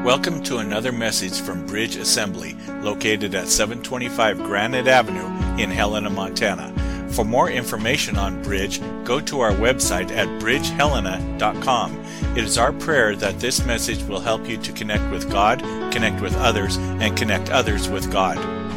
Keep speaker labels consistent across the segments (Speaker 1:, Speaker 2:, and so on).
Speaker 1: Welcome to another message from Bridge Assembly, located at 725 Granite Avenue in Helena, Montana. For more information on Bridge, go to our website at bridgehelena.com. It is our prayer that this message will help you to connect with God, connect with others, and connect others with God.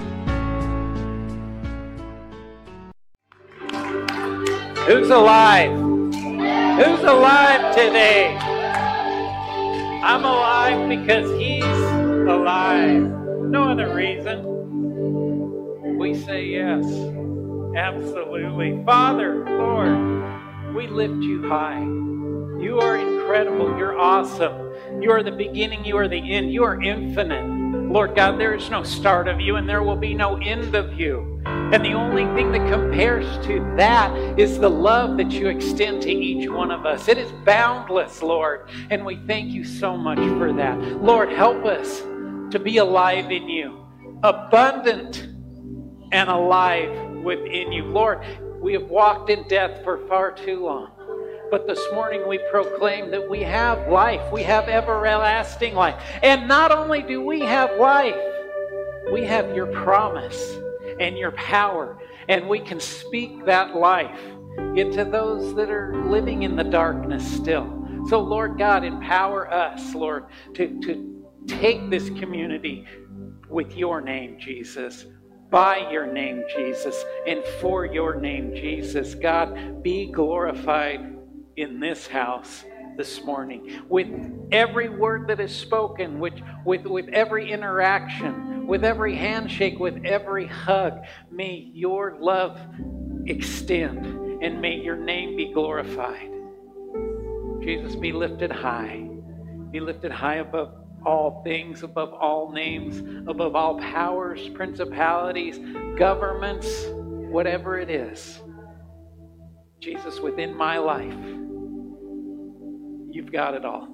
Speaker 2: Who's alive? Who's alive today? I'm alive because He's alive. No other reason. We say yes. Absolutely. Father, Lord, we lift you high. You are incredible. You're awesome. You are the beginning. You are the end. You are infinite. Lord God, there is no start of you and there will be no end of you. And the only thing that compares to that is the love that you extend to each one of us. It is boundless, Lord. And we thank you so much for that. Lord, help us to be alive in you. Abundant and alive within you. Lord, we have walked in death for far too long. But this morning we proclaim that we have life. We have everlasting life. And not only do we have life, we have your promise and your power. And we can speak that life into those that are living in the darkness still. So Lord God, empower us, Lord, to take this community with your name, Jesus. By your name, Jesus. And for your name, Jesus. God, be glorified in this house this morning, with every word that is spoken, with every interaction, with every handshake, with every hug. May your love extend, and may your name be glorified. Jesus, be lifted high. Be lifted high above all things, above all names, above all powers, principalities, governments, whatever it is. Jesus, within my life, you've got it all.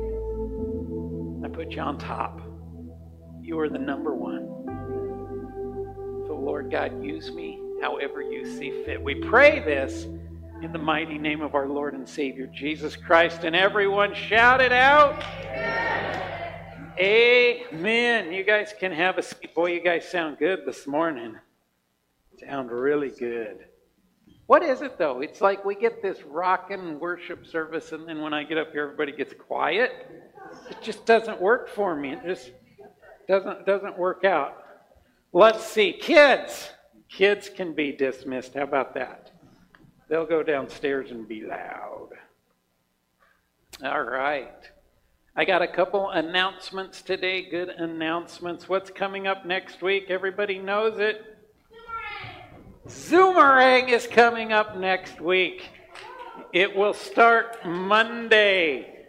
Speaker 2: I put you on top. You are the number one. So Lord God, use me however you see fit. We pray this in the mighty name of our Lord and Savior, Jesus Christ. And everyone shout it out. Amen. Amen. You guys can have a seat. Boy, you guys sound good this morning. Sound really good. What is it, though? It's like we get this rockin' worship service, and then when I get up here, everybody gets quiet. It just doesn't work for me. It just doesn't work out. Let's see. Kids. Kids can be dismissed. How about that? They'll go downstairs and be loud. All right. I got a couple announcements today. Good announcements. What's coming up next week? Everybody knows it. Zoomerang is coming up next week. It will start Monday.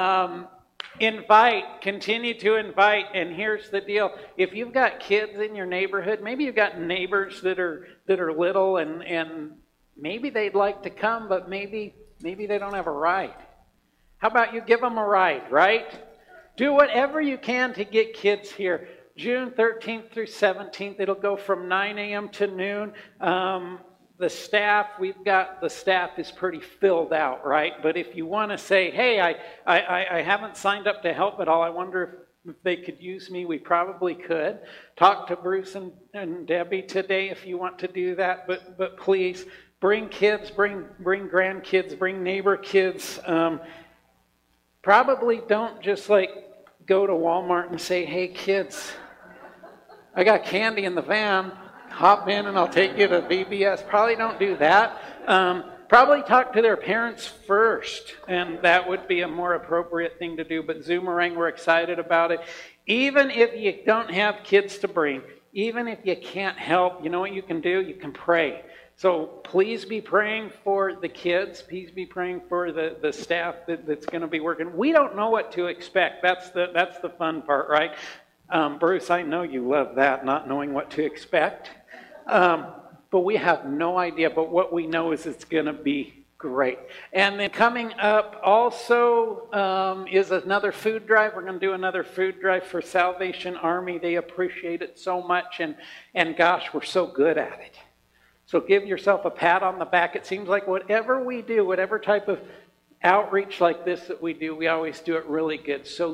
Speaker 2: Continue to invite, and here's the deal. If you've got kids in your neighborhood, maybe you've got neighbors that are little and maybe they'd like to come, but maybe they don't have a ride. How about you give them a ride, right? Do whatever you can to get kids here. June 13th through 17th, it'll go from 9 a.m. to noon. The staff is pretty filled out, right? But if you want to say, hey, I haven't signed up to help at all, I wonder if they could use me, we probably could. Talk to Bruce and Debbie today if you want to do that, but please bring kids, bring grandkids, bring neighbor kids. Probably don't just go to Walmart and say, hey kids, I got candy in the van, hop in and I'll take you to VBS. Probably don't do that. Probably talk to their parents first, and that would be a more appropriate thing to do. But Zoomerang, we're excited about it. Even if you don't have kids to bring, even if you can't help, you know what you can do? You can pray. So please be praying for the kids. Please be praying for the staff that's going to be working. We don't know what to expect. That's the fun part, right? Bruce, I know you love that, not knowing what to expect. But we have no idea. But what we know is it's going to be great. And then coming up also is another food drive. We're going to do another food drive for Salvation Army. They appreciate it so much. And gosh, we're so good at it. So give yourself a pat on the back. It seems like whatever we do, whatever type of outreach like this that we do, we always do it really good. So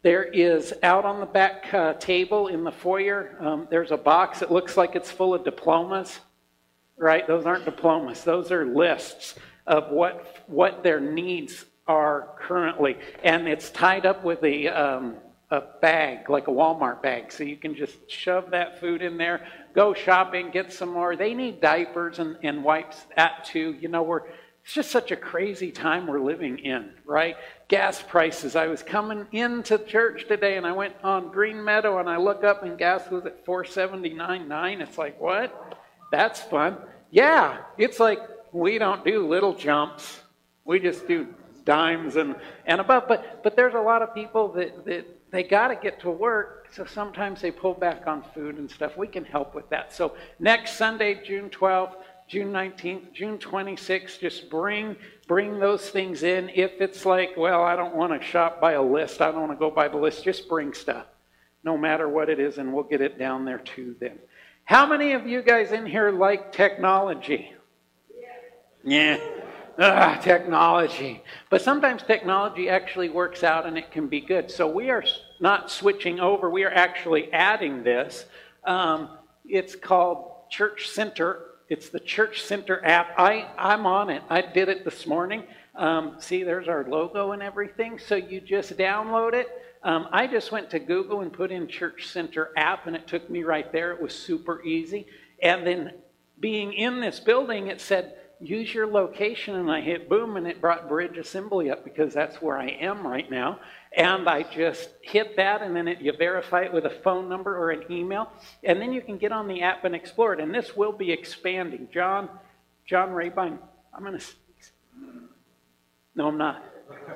Speaker 2: There is, out on the back table in the foyer, there's a box that looks like it's full of diplomas, right? Those aren't diplomas. Those are lists of what their needs are currently. And it's tied up with a bag, like a Walmart bag. So you can just shove that food in there, go shopping, get some more. They need diapers and wipes, that too. You know, it's just such a crazy time we're living in, right? Gas prices. I was coming into church today and I went on Green Meadow and I look up and gas was at $4.79.9. It's like, what? That's fun. Yeah, it's like we don't do little jumps. We just do dimes and above. But there's a lot of people that they got to get to work, so sometimes they pull back on food and stuff. We can help with that. So next Sunday, June 12th, June 19th, June 26th, just bring those things in. If it's like, well, I don't want to shop by a list, I don't want to go by the list, just bring stuff, no matter what it is, and we'll get it down there to them. How many of you guys in here like technology? Yeah. Technology. But sometimes technology actually works out and it can be good. So we are not switching over. We are actually adding this. It's called Church Center. It's the Church Center app. I'm on it. I did it this morning. See, there's our logo and everything. So you just download it. I just went to Google and put in Church Center app, and it took me right there. It was super easy. And then being in this building, it said, use your location, and I hit boom, and it brought Bridge Assembly up because that's where I am right now. And I just hit that, and then you verify it with a phone number or an email, and then you can get on the app and explore it. And this will be expanding. John Rabine, I'm going to... No, I'm not.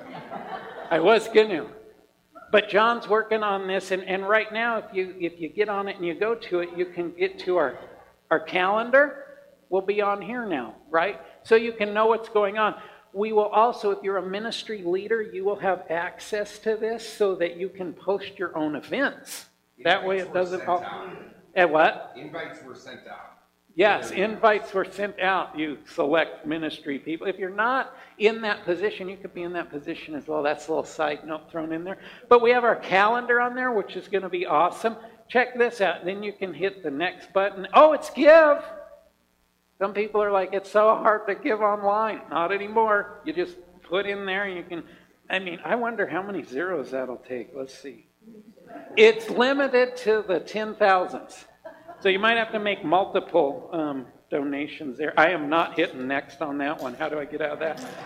Speaker 2: I was going to. But John's working on this, and right now, if you get on it and you go to it, you can get to our calendar. Will be on here now, right? So you can know what's going on. We will also, if you're a ministry leader, you will have access to this so that you can post your own events. That way it doesn't... What?
Speaker 3: Invites were sent out.
Speaker 2: Yes, invites were sent out. You select ministry people. If you're not in that position, you could be in that position as well. That's a little side note thrown in there. But we have our calendar on there, which is going to be awesome. Check this out. Then you can hit the next button. Oh, it's give. Some people are like, it's so hard to give online. Not anymore. You just put in there and you can... I wonder how many zeros that'll take. Let's see. It's limited to the 10,000s. So you might have to make multiple donations there. I am not hitting next on that one. How do I get out of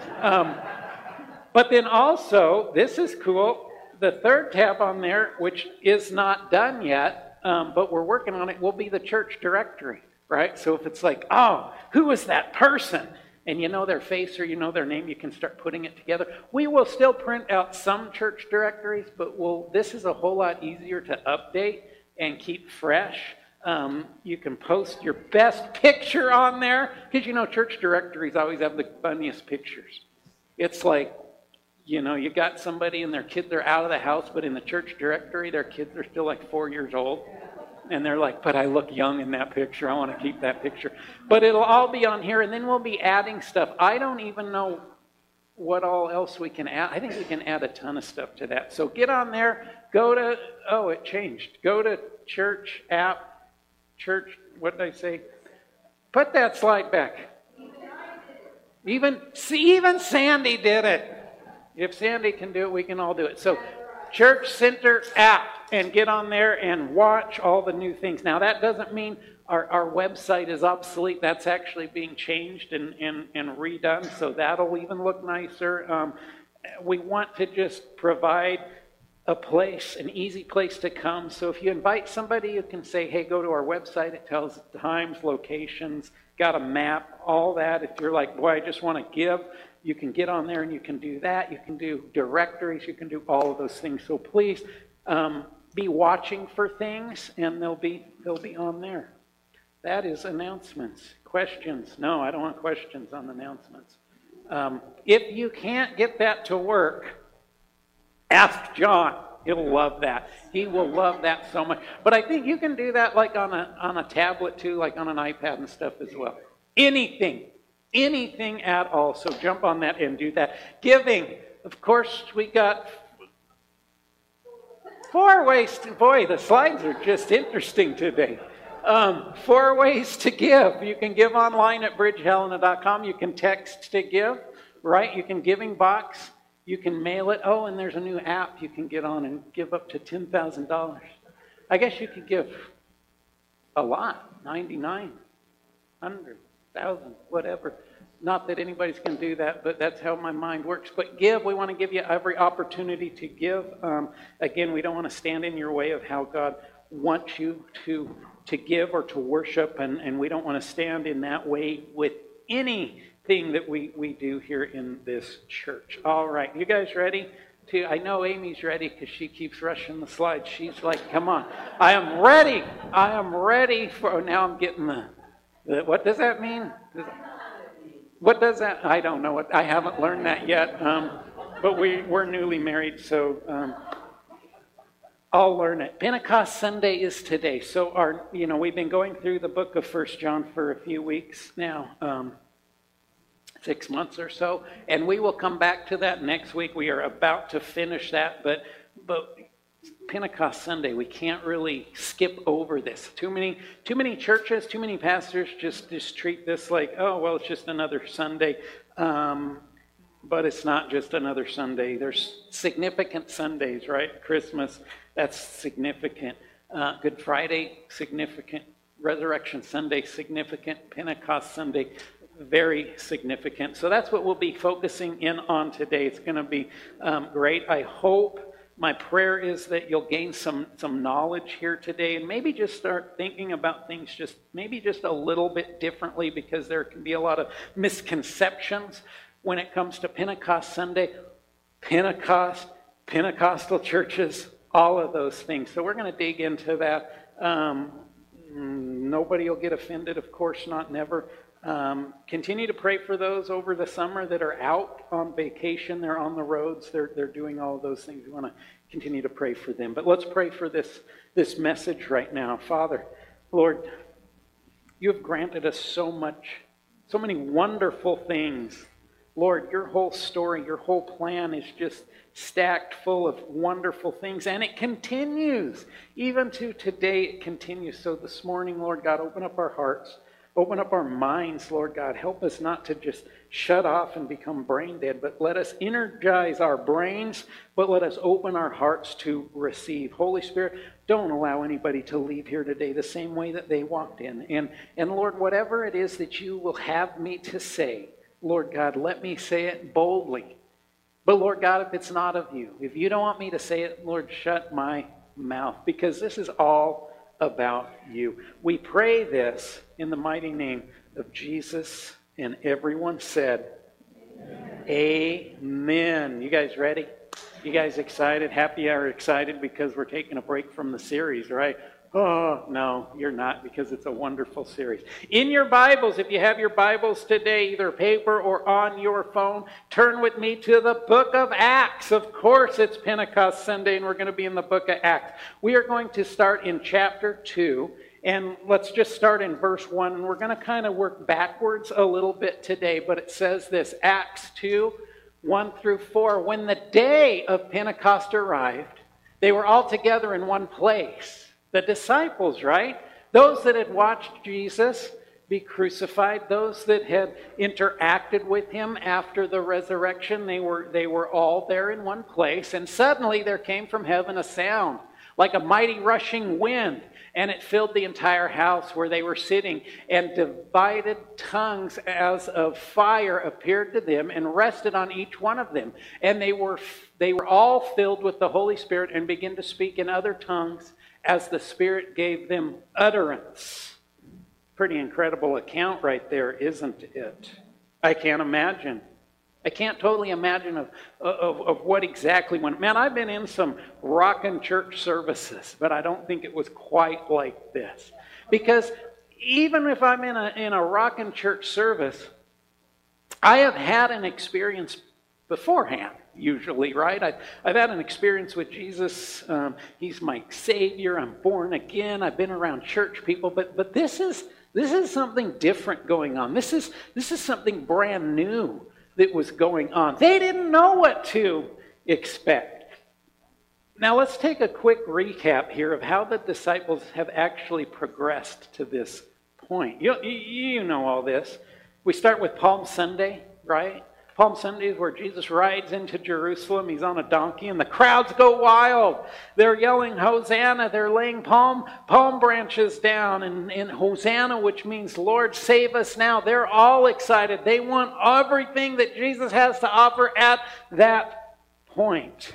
Speaker 2: that? But then also, this is cool. The third tab on there, which is not done yet, but we're working on it, will be the church directory. Right? So if it's like, oh, who is that person? And you know their face or you know their name, you can start putting it together. We will still print out some church directories, but this is a whole lot easier to update and keep fresh. You can post your best picture on there, because you know church directories always have the funniest pictures. It's like, you know, you got somebody and their kids are out of the house, but in the church directory, their kids are still like 4 years old. And they're like, but I look young in that picture. I want to keep that picture. But it'll all be on here, and then we'll be adding stuff. I don't even know what all else we can add. I think we can add a ton of stuff to that. So get on there. Go to, it changed. Go to church app, church, what did I say? Put that slide back. Even Sandy did it. If Sandy can do it, we can all do it. So Church Center app, and get on there and watch all the new things. Now, that doesn't mean our website is obsolete. That's actually being changed and redone, so that'll even look nicer. We want to just provide a place, an easy place to come. So if you invite somebody, you can say, hey, go to our website. It tells times, locations, got a map, all that. If you're like, boy, I just want to give, you can get on there and you can do that. You can do directories. You can do all of those things. So please be watching for things, and they'll be on there. That is announcements. Questions? No, I don't want questions on announcements. If you can't get that to work, ask John. He'll love that. He will love that so much. But I think you can do that like on a tablet too, like on an iPad and stuff as well. Anything at all. So jump on that and do that. Giving. Of course, we got 4 ways to, boy, the slides are just interesting today. 4 ways to give. You can give online at bridgehelena.com. You can text to give, right? You can giving box. You can mail it. Oh, and there's a new app you can get on and give up to $10,000. I guess you could give a lot, 99, 100, 1,000, whatever. Not that anybody's going to do that, but that's how my mind works. But give, we want to give you every opportunity to give. Again, we don't want to stand in your way of how God wants you to give or to worship, and we don't want to stand in that way with anything that we do here in this church. All right, you guys ready? I know Amy's ready because she keeps rushing the slides. She's like, come on. I am ready. I am ready for, now I'm getting the what does that mean? What does that, I don't know. I haven't learned that yet, but we're newly married, so I'll learn it. Pentecost Sunday is today. So we've been going through the book of 1 John for a few weeks now, 6 months or so, and we will come back to that next week. We are about to finish that, but Pentecost Sunday, we can't really skip over this. Too many churches, too many pastors just treat this like, oh, well, it's just another Sunday. But it's not just another Sunday. There's significant Sundays, right? Christmas, that's significant. Good Friday, significant. Resurrection Sunday, significant. Pentecost Sunday, very significant. So that's what we'll be focusing in on today. It's going to be great. I hope, my prayer is that you'll gain some knowledge here today and maybe just start thinking about things just a little bit differently, because there can be a lot of misconceptions when it comes to Pentecost Sunday, Pentecost, Pentecostal churches, all of those things. So we're going to dig into that. Nobody will get offended, of course not, never. Continue to pray for those over the summer that are out on vacation. They're on the roads. They're doing all of those things. We want to continue to pray for them. But let's pray for this message right now. Father, Lord, you have granted us so many wonderful things. Lord, your whole story, your whole plan is just stacked full of wonderful things, and it continues. Even to today, it continues. So this morning, Lord God, open up our hearts. Open up our minds, Lord God. Help us not to just shut off and become brain dead, but let us energize our brains, but let us open our hearts to receive. Holy Spirit, don't allow anybody to leave here today the same way that they walked in. And Lord, whatever it is that you will have me to say, Lord God, let me say it boldly. But Lord God, if it's not of you, if you don't want me to say it, Lord, shut my mouth, because this is all about you. We pray this in the mighty name of Jesus, and everyone said, Amen. You guys ready? You guys excited? Happy or excited because we're taking a break from the series, right? Oh, no, you're not, because it's a wonderful series. In your Bibles, if you have your Bibles today, either paper or on your phone, turn with me to the book of Acts. Of course, it's Pentecost Sunday, and we're going to be in the book of Acts. We are going to start in chapter 2, and let's just start in verse 1, and we're going to kind of work backwards a little bit today, but it says this, Acts 2, 1 through 4. When the day of Pentecost arrived, they were all together in one place. The disciples, right? Those that had watched Jesus be crucified, those that had interacted with him after the resurrection, they were all there in one place. And suddenly there came from heaven a sound like a mighty rushing wind, and it filled the entire house where they were sitting. And divided tongues as of fire appeared to them and rested on each one of them. And they were all filled with the Holy Spirit and began to speak in other tongues as the Spirit gave them utterance. Pretty incredible account right there, isn't it? I can't imagine. I can't totally imagine of what exactly went. Man, I've been in some rockin' church services, but I don't think it was quite like this. Because even if I'm in a rockin' church service, I have had an experience beforehand. Usually, right? I've had an experience with Jesus. He's my Savior. I'm born again. I've been around church people, but this is something different going on. This is something brand new that was going on. They didn't know what to expect. Now let's take a quick recap here of how the disciples have actually progressed to this point. You know all this. We start with Palm Sunday, right? Palm Sunday is where Jesus rides into Jerusalem. He's on a donkey and the crowds go wild. They're yelling, Hosanna. They're laying palm branches down and Hosanna, which means Lord, save us now. They're all excited. They want everything that Jesus has to offer at that point.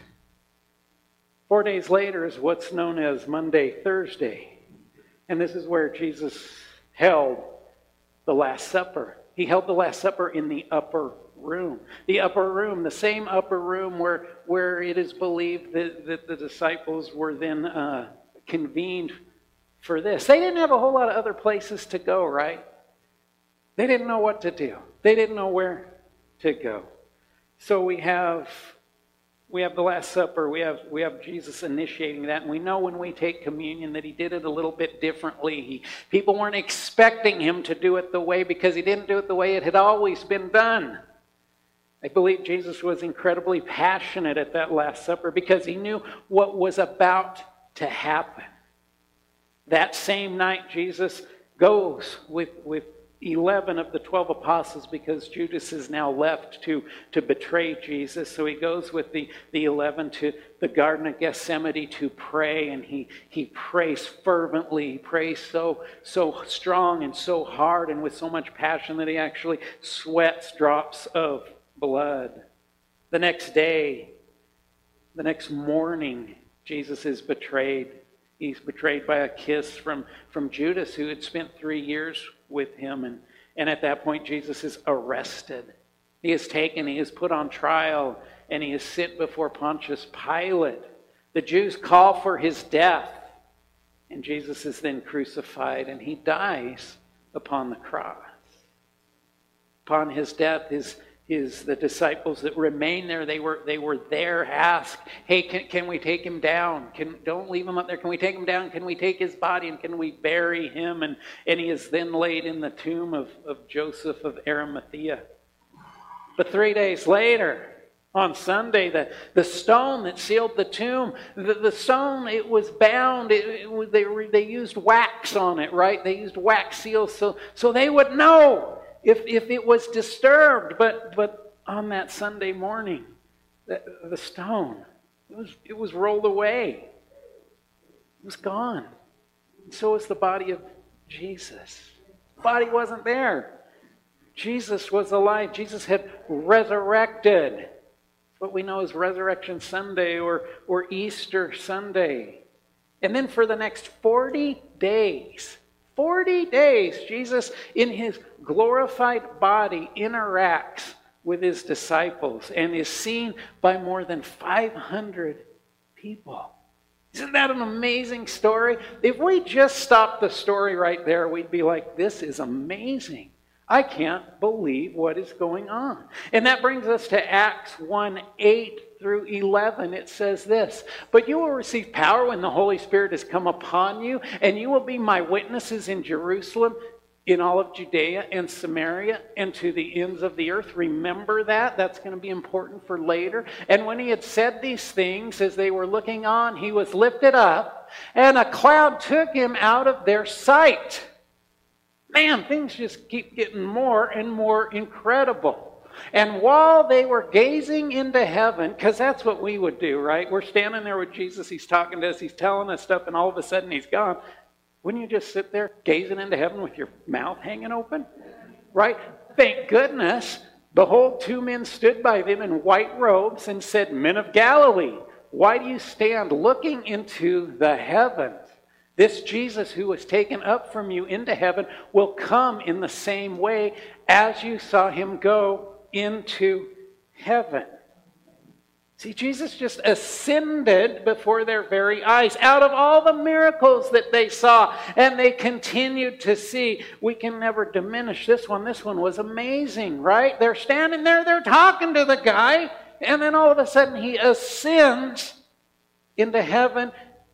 Speaker 2: 4 days later is what's known as Monday, Thursday. And this is where Jesus held the Last Supper. He held the Last Supper in the upper room. The upper room, the same upper room where it is believed that the disciples were then convened for this. They didn't have a whole lot of other places to go, right? They didn't know what to do. They didn't know where to go. So we have the Last Supper. We have Jesus initiating that. And we know when we take communion that he did it a little bit differently. People weren't expecting him to do it the way, because he didn't do it the way it had always been done. I believe Jesus was incredibly passionate at that Last Supper because he knew what was about to happen. That same night, Jesus goes with 11 of the 12 apostles, because Judas is now left to betray Jesus. So he goes with the 11 to the Garden of Gethsemane to pray, and he prays fervently. He prays so strong and so hard and with so much passion that he actually sweats drops of blood. The next day, the next morning, Jesus is betrayed. He's betrayed by a kiss from Judas, who had spent 3 years with him. And at that point, Jesus is arrested. He is taken, he is put on trial, and he is sent before Pontius Pilate. The Jews call for his death, and Jesus is then crucified, and he dies upon the cross. Upon his death, the disciples that remain there, they were there, asked, hey, can we take him down? Don't leave him up there. Can we take him down? Can we take his body and can we bury him? And he is then laid in the tomb of Joseph of Arimathea. But 3 days later, on Sunday, the stone that sealed the tomb, the stone, it was bound. They used wax on it, right? They used wax seals so they would know if it was disturbed. But on that Sunday morning, the stone, it was rolled away. It was gone. And so was the body of Jesus. The body wasn't there. Jesus was alive. Jesus had resurrected. What we know as Resurrection Sunday or Easter Sunday. And then for the next 40 days, Jesus, in his glorified body, interacts with his disciples and is seen by more than 500 people. Isn't that an amazing story? If we just stopped the story right there, we'd be like, this is amazing. I can't believe what is going on. And that brings us to Acts 1:8 through 11. It says this, but you will receive power when the Holy Spirit has come upon you, and you will be my witnesses in Jerusalem, in all of Judea and Samaria, and to the ends of the earth. Remember that. That's going to be important for later. And when he had said these things, as they were looking on, he was lifted up, and a cloud took him out of their sight. Man, things just keep getting more and more incredible. And while they were gazing into heaven, because that's what we would do, right? We're standing there with Jesus, he's talking to us, he's telling us stuff, and all of a sudden he's gone. Wouldn't you just sit there gazing into heaven with your mouth hanging open? Right? Thank goodness. Behold, 2 men stood by them in white robes and said, Men of Galilee, why do you stand looking into the heavens? This Jesus who was taken up from you into heaven will come in the same way as you saw him go into heaven. See, Jesus just ascended before their very eyes. Out of all the miracles that they saw and they continued to see, we can never diminish this one. This one was amazing, right? They're standing there, they're talking to the guy, and then all of a sudden he ascends into heaven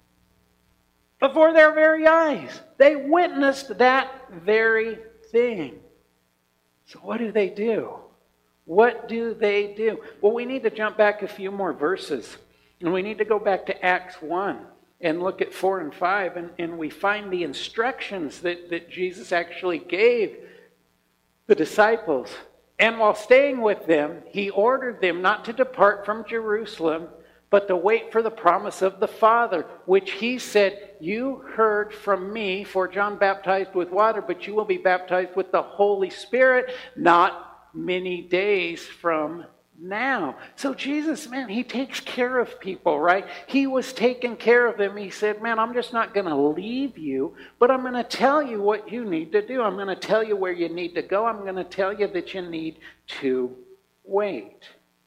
Speaker 2: before their very eyes. They witnessed that very thing. So what do they do? What do they do? Well, we need to jump back a few more verses. And we need to go back to Acts 1 and look at 4 and 5, and we find the instructions that Jesus actually gave the disciples. And while staying with them, he ordered them not to depart from Jerusalem, but to wait for the promise of the Father, which he said, you heard from me, for John baptized with water, but you will be baptized with the Holy Spirit not many days from now. So Jesus, man, he takes care of people, right? He was taking care of them. He said, man, I'm just not going to leave you, but I'm going to tell you what you need to do. I'm going to tell you where you need to go. I'm going to tell you that you need to wait.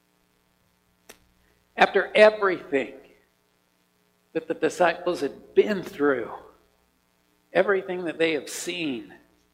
Speaker 2: After everything that the disciples had been through, everything that they have seen,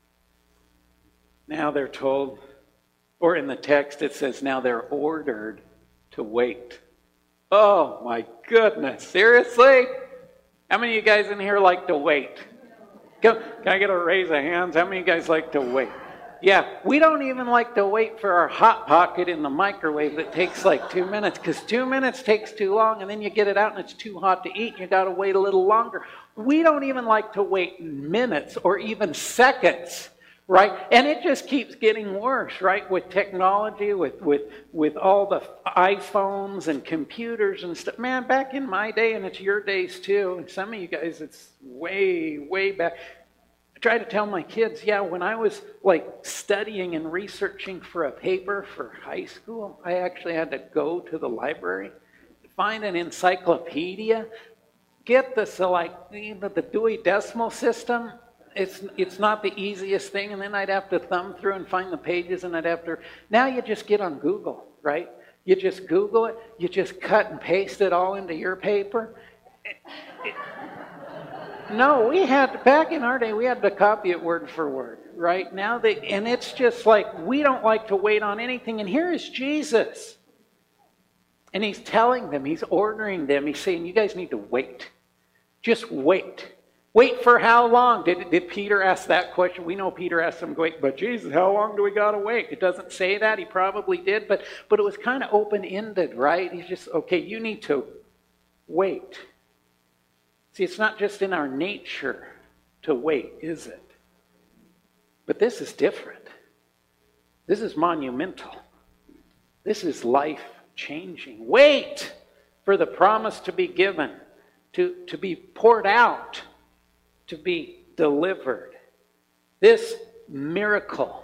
Speaker 2: now they're told, or in the text it says now they're ordered to wait. Oh my goodness, seriously? How many of you guys in here like to wait? Can I get a raise of hands? How many of you guys like to wait? Yeah, we don't even like to wait for our Hot Pocket in the microwave that takes like 2 minutes, because 2 minutes takes too long, and then you get it out and it's too hot to eat, and you got to wait a little longer. We don't even like to wait minutes or even seconds, right? And it just keeps getting worse, right? With technology, with all the iPhones and computers and stuff. Man, back in my day, and it's your days too, and some of you guys, it's way, way back. Try to tell my kids, yeah, when I was like studying and researching for a paper for high school, I actually had to go to the library, find an encyclopedia, get this the Dewey Decimal System. It's not the easiest thing, and then I'd have to thumb through and find the pages, and I'd have to. Now you just get on Google, right? You just Google it, you just cut and paste it all into your paper. No, back in our day, we had to copy it word for word, right? And it's just like, we don't like to wait on anything. And here is Jesus. And he's telling them, he's ordering them, he's saying, you guys need to wait. Just wait. Wait for how long? Did Peter ask that question? We know Peter asked him, wait, but Jesus, how long do we got to wait? It doesn't say that. He probably did, but it was kind of open-ended, right? He's just, okay, you need to wait. See, it's not just in our nature to wait, is it? But this is different. This is monumental. This is life-changing. Wait for the promise to be given, to be poured out, to be delivered. This miracle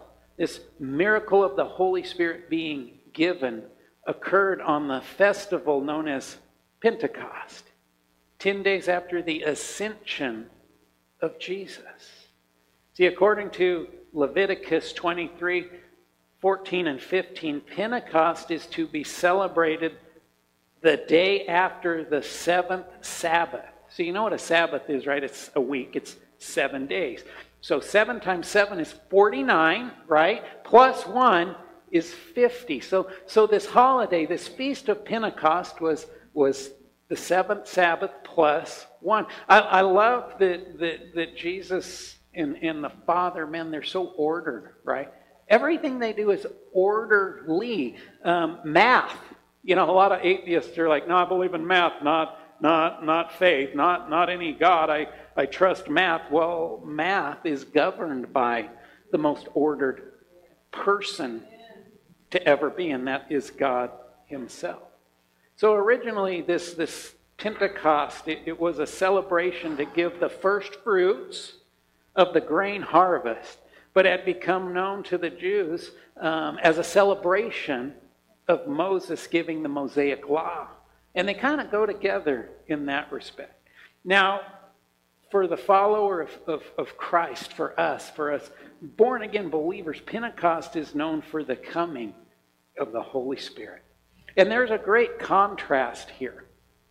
Speaker 2: of the Holy Spirit being given occurred on the festival known as Pentecost. 10 days after the ascension of Jesus. See, according to Leviticus 23, 14 and 15, Pentecost is to be celebrated the day after the 7th Sabbath. So you know what a Sabbath is, right? It's a week. It's 7 days. So 7 times 7 is 49, right? Plus 1 is 50. So this holiday, this Feast of Pentecost was the 7th Sabbath plus 1. I love that Jesus and the Father, man, they're so ordered, right? Everything they do is orderly. Math. You know, a lot of atheists are like, no, I believe in math, not faith, not any God. I trust math. Well, math is governed by the most ordered person to ever be, and that is God himself. So originally, this Pentecost, it was a celebration to give the first fruits of the grain harvest, but had become known to the Jews as a celebration of Moses giving the Mosaic Law. And they kind of go together in that respect. Now, for the follower of Christ, for us born-again believers, Pentecost is known for the coming of the Holy Spirit. And there's a great contrast here.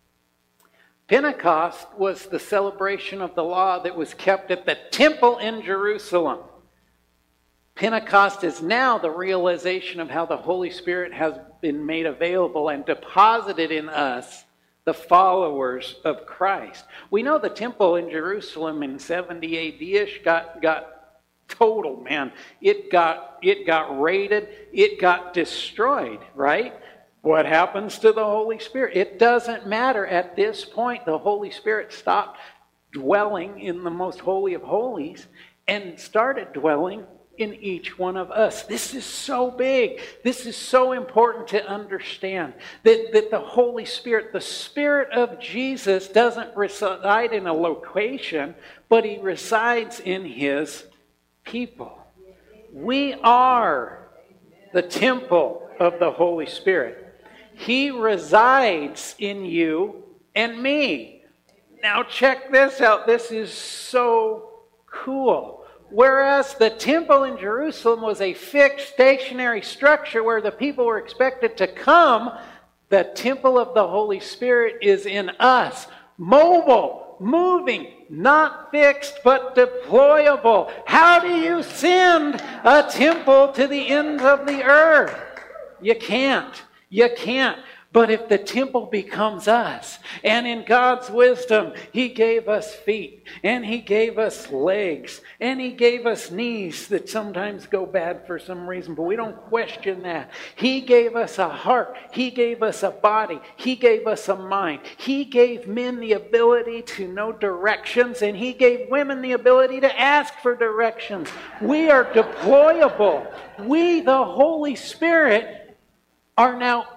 Speaker 2: Pentecost was the celebration of the law that was kept at the temple in Jerusalem. Pentecost is now the realization of how the Holy Spirit has been made available and deposited in us, the followers of Christ. We know the temple in Jerusalem in 70 AD-ish got totaled, man. It got raided. It got destroyed, right? What happens to the Holy Spirit? It doesn't matter. At this point, the Holy Spirit stopped dwelling in the most holy of holies and started dwelling in each one of us. This is so big. This is so important to understand. That the Holy Spirit, the Spirit of Jesus, doesn't reside in a location, but He resides in His people. We are the temple of the Holy Spirit. He resides in you and me. Now check this out. This is so cool. Whereas the temple in Jerusalem was a fixed, stationary structure where the people were expected to come, the temple of the Holy Spirit is in us. Mobile, moving, not fixed, but deployable. How do you send a temple to the ends of the earth? You can't. You can't. But if the temple becomes us, and in God's wisdom, He gave us feet, and He gave us legs, and He gave us knees that sometimes go bad for some reason, but we don't question that. He gave us a heart. He gave us a body. He gave us a mind. He gave men the ability to know directions, and He gave women the ability to ask for directions. We are deployable. We, the Holy Spirit, are now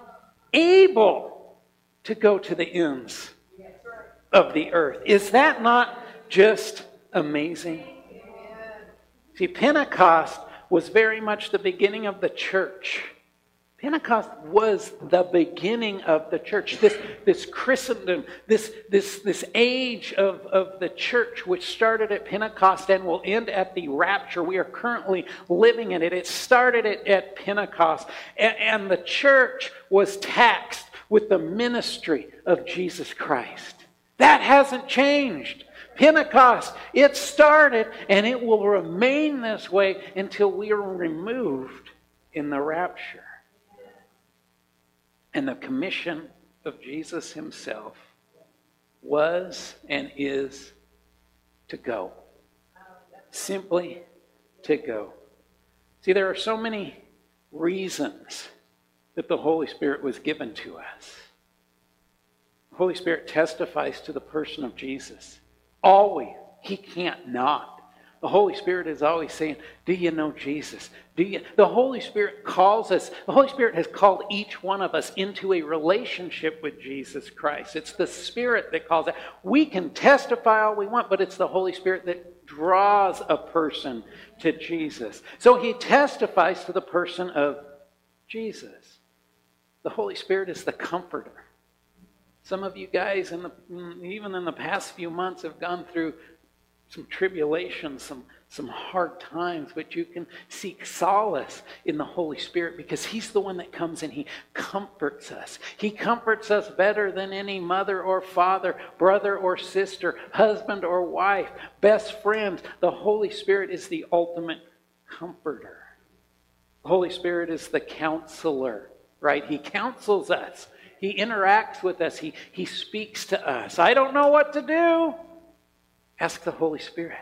Speaker 2: able to go to the ends of the earth. Is that not just amazing? See, Pentecost was very much the beginning of the church. Pentecost was the beginning of the church. This Christendom, this age of the church, which started at Pentecost and will end at the rapture. We are currently living in it. It started at Pentecost. And the church was taxed with the ministry of Jesus Christ. That hasn't changed. Pentecost, it started and it will remain this way until we are removed in the rapture. And the commission of Jesus Himself was and is to go. Simply to go. See, there are so many reasons that the Holy Spirit was given to us. The Holy Spirit testifies to the person of Jesus. Always. He can't not. The Holy Spirit is always saying, do you know Jesus? The Holy Spirit calls us. The Holy Spirit has called each one of us into a relationship with Jesus Christ. It's the Spirit that calls it. We can testify all we want, but it's the Holy Spirit that draws a person to Jesus. So He testifies to the person of Jesus. The Holy Spirit is the comforter. Some of you guys, even in the past few months, have gone through some tribulations, some hard times, but you can seek solace in the Holy Spirit because He's the one that comes and He comforts us. He comforts us better than any mother or father, brother or sister, husband or wife, best friend. The Holy Spirit is the ultimate comforter. The Holy Spirit is the counselor, right? He counsels us. He interacts with us. He speaks to us. I don't know what to do. Ask the Holy Spirit.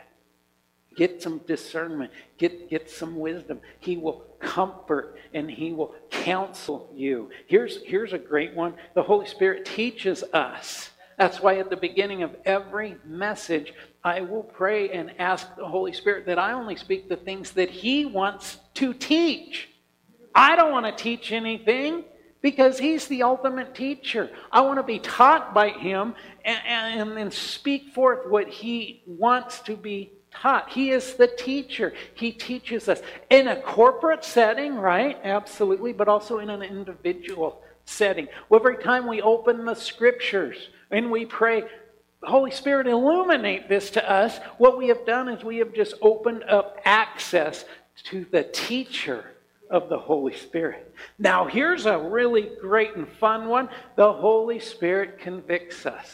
Speaker 2: Get some discernment. Get some wisdom. He will comfort and He will counsel you. Here's a great one. The Holy Spirit teaches us. That's why at the beginning of every message, I will pray and ask the Holy Spirit that I only speak the things that He wants to teach. I don't want to teach anything, because He's the ultimate teacher. I want to be taught by Him and then speak forth what He wants to be taught. He is the teacher. He teaches us in a corporate setting, right? Absolutely, but also in an individual setting. Every time we open the Scriptures and we pray, Holy Spirit, illuminate this to us, what we have done is we have just opened up access to the teacher of the Holy Spirit. Now here's a really great and fun one. The Holy Spirit convicts us.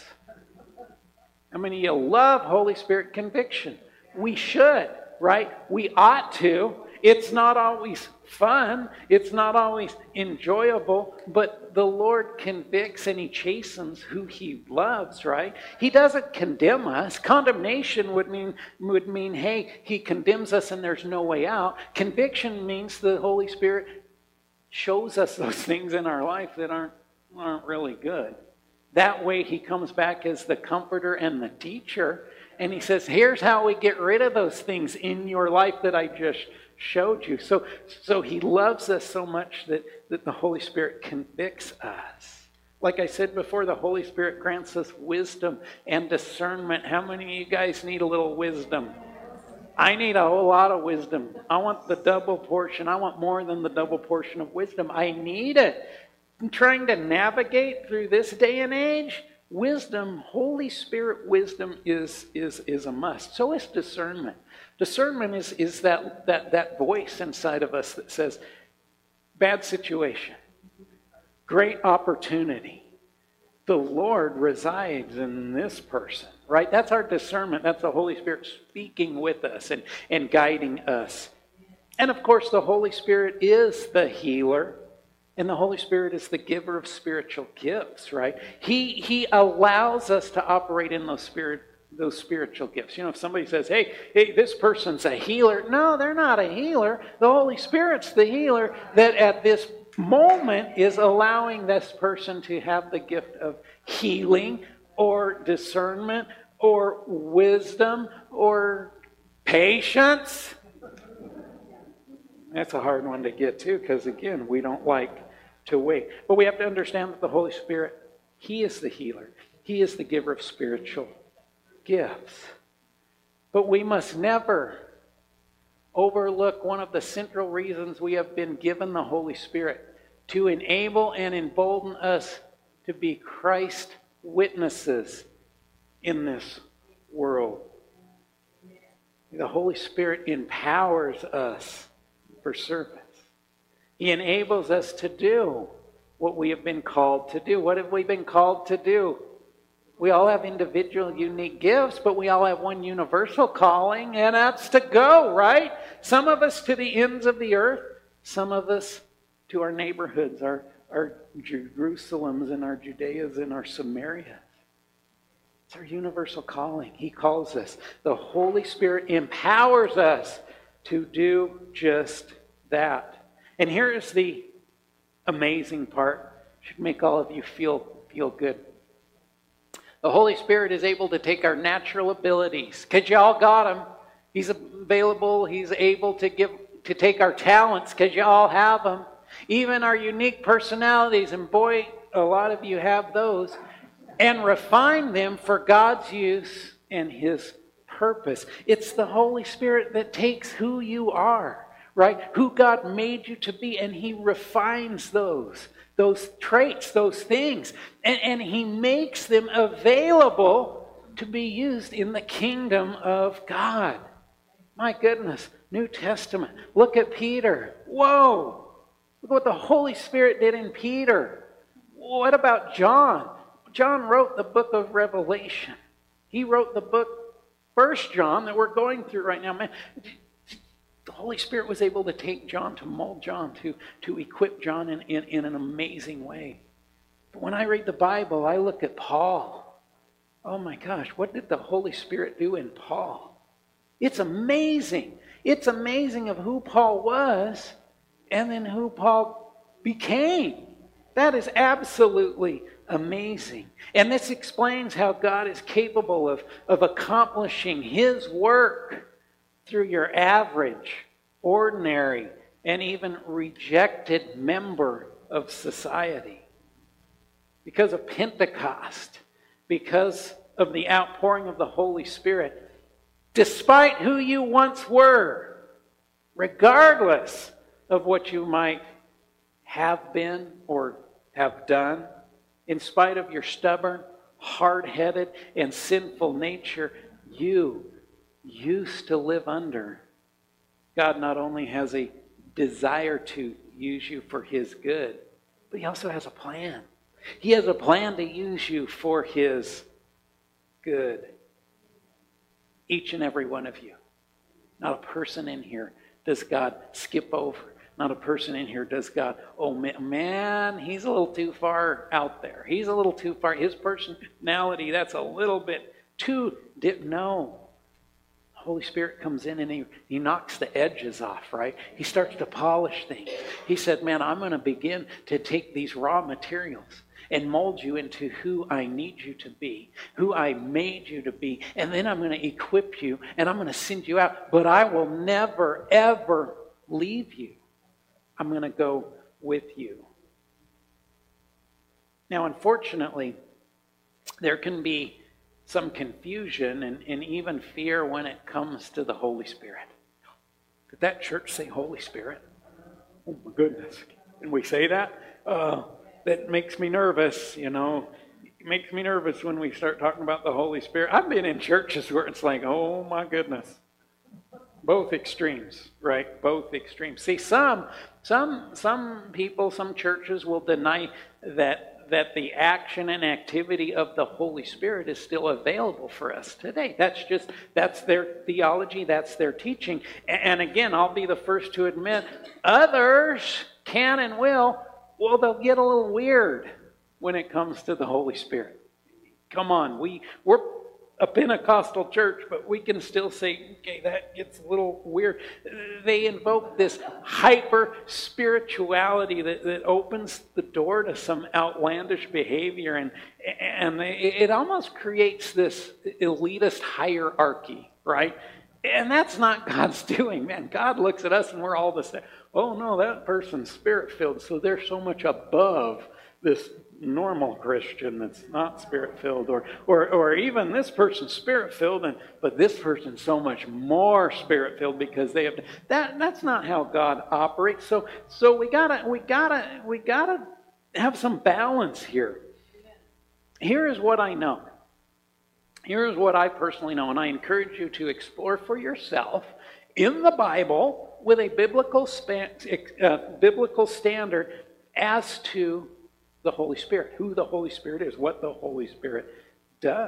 Speaker 2: How many of you love Holy Spirit conviction? We should, right? We ought to. It's not always fun. It's not always enjoyable, but the Lord convicts and He chastens who He loves, right? He doesn't condemn us. Condemnation would mean, hey, He condemns us and there's no way out. Conviction means the Holy Spirit shows us those things in our life that aren't really good. That way he comes back as the comforter and the teacher, and he says, here's how we get rid of those things in your life that I just showed you. So he loves us so much that the Holy Spirit convicts us. Like I said before, the Holy Spirit grants us wisdom and discernment. How many of you guys need a little wisdom? I need a whole lot of wisdom. I want the double portion. I want more than the double portion of wisdom. I need it. I'm trying to navigate through this day and age. Wisdom, Holy Spirit wisdom is a must. So is discernment. Discernment is that voice inside of us that says, bad situation, great opportunity. The Lord resides in this person, right? That's our discernment. That's the Holy Spirit speaking with us and guiding us. And of course, the Holy Spirit is the healer. And the Holy Spirit is the giver of spiritual gifts, right? He allows us to operate in those spiritual gifts. You know, if somebody says, hey, this person's a healer. No, they're not a healer. The Holy Spirit's the healer that at this moment is allowing this person to have the gift of healing or discernment or wisdom or patience. That's a hard one to get to because, again, we don't like to wait. But we have to understand that the Holy Spirit, He is the healer. He is the giver of spiritual gifts. But we must never overlook one of the central reasons we have been given the Holy Spirit: to enable and embolden us to be Christ witnesses in this world. The Holy Spirit empowers us for service. He enables us to do what we have been called to do. What have we been called to do? We all have individual, unique gifts, but we all have one universal calling, and that's to go, right? Some of us to the ends of the earth, some of us to our neighborhoods, our Jerusalems and our Judeas and our Samarias. It's our universal calling. He calls us. The Holy Spirit empowers us to do just that. And here is the amazing part. Should make all of you feel good. The Holy Spirit is able to take our natural abilities, because y'all got them. He's available. He's able to take our talents, because you all have them. Even our unique personalities, and boy, a lot of you have those, and refine them for God's use and His purpose. It's the Holy Spirit that takes who you are, right? Who God made you to be, and He refines those traits, those things, and He makes them available to be used in the kingdom of God. My goodness, New Testament. Look at Peter. Whoa! Look what the Holy Spirit did in Peter. What about John? John wrote the book of Revelation. He wrote the book 1 John that we're going through right now. Man, the Holy Spirit was able to take John, to mold John, to equip John in an amazing way. But when I read the Bible, I look at Paul. Oh my gosh, what did the Holy Spirit do in Paul? It's amazing. It's amazing of who Paul was and then who Paul became. That is absolutely amazing. And this explains how God is capable of accomplishing His work through your average, ordinary, and even rejected member of society. Because of Pentecost, because of the outpouring of the Holy Spirit, despite who you once were, regardless of what you might have been or have done, in spite of your stubborn, hard-headed, and sinful nature, you used to live under. God not only has a desire to use you for His good, but He also has a plan. He has a plan to use you for His good. Each and every one of you. Not a person in here does God skip over. Not a person in here does God, oh man, he's a little too far out there. He's a little too far. His personality, that's a little bit too... No. Holy Spirit comes in and he knocks the edges off, right? He starts to polish things. He said, man, I'm going to begin to take these raw materials and mold you into who I need you to be, who I made you to be. And then I'm going to equip you and I'm going to send you out. But I will never, ever leave you. I'm going to go with you. Now, unfortunately, there can be some confusion and even fear when it comes to the Holy Spirit. Did that church say Holy Spirit? Oh my goodness. Can we say that? That makes me nervous, you know. It makes me nervous when we start talking about the Holy Spirit. I've been in churches where it's like, oh my goodness. Both extremes, right? Both extremes. See, some people, some churches will deny that the action and activity of the Holy Spirit is still available for us today. That's their theology, that's their teaching. And again, I'll be the first to admit, others can and will, well, they'll get a little weird when it comes to the Holy Spirit. Come on, we're a Pentecostal church, but we can still say, okay, that gets a little weird. They invoke this hyper spirituality that opens the door to some outlandish behavior, and it almost creates this elitist hierarchy, right? And that's not God's doing, man. God looks at us and we're all the same. Oh no, that person's spirit-filled, so they're so much above this normal Christian that's not spirit-filled, or even this person's spirit-filled, but this person's so much more spirit-filled because they have that's not how God operates. So we gotta have some balance here. Here is what I know. Here is what I personally know, and I encourage you to explore for yourself in the Bible with a biblical standard as to the Holy Spirit, who the Holy Spirit is, what the Holy Spirit does.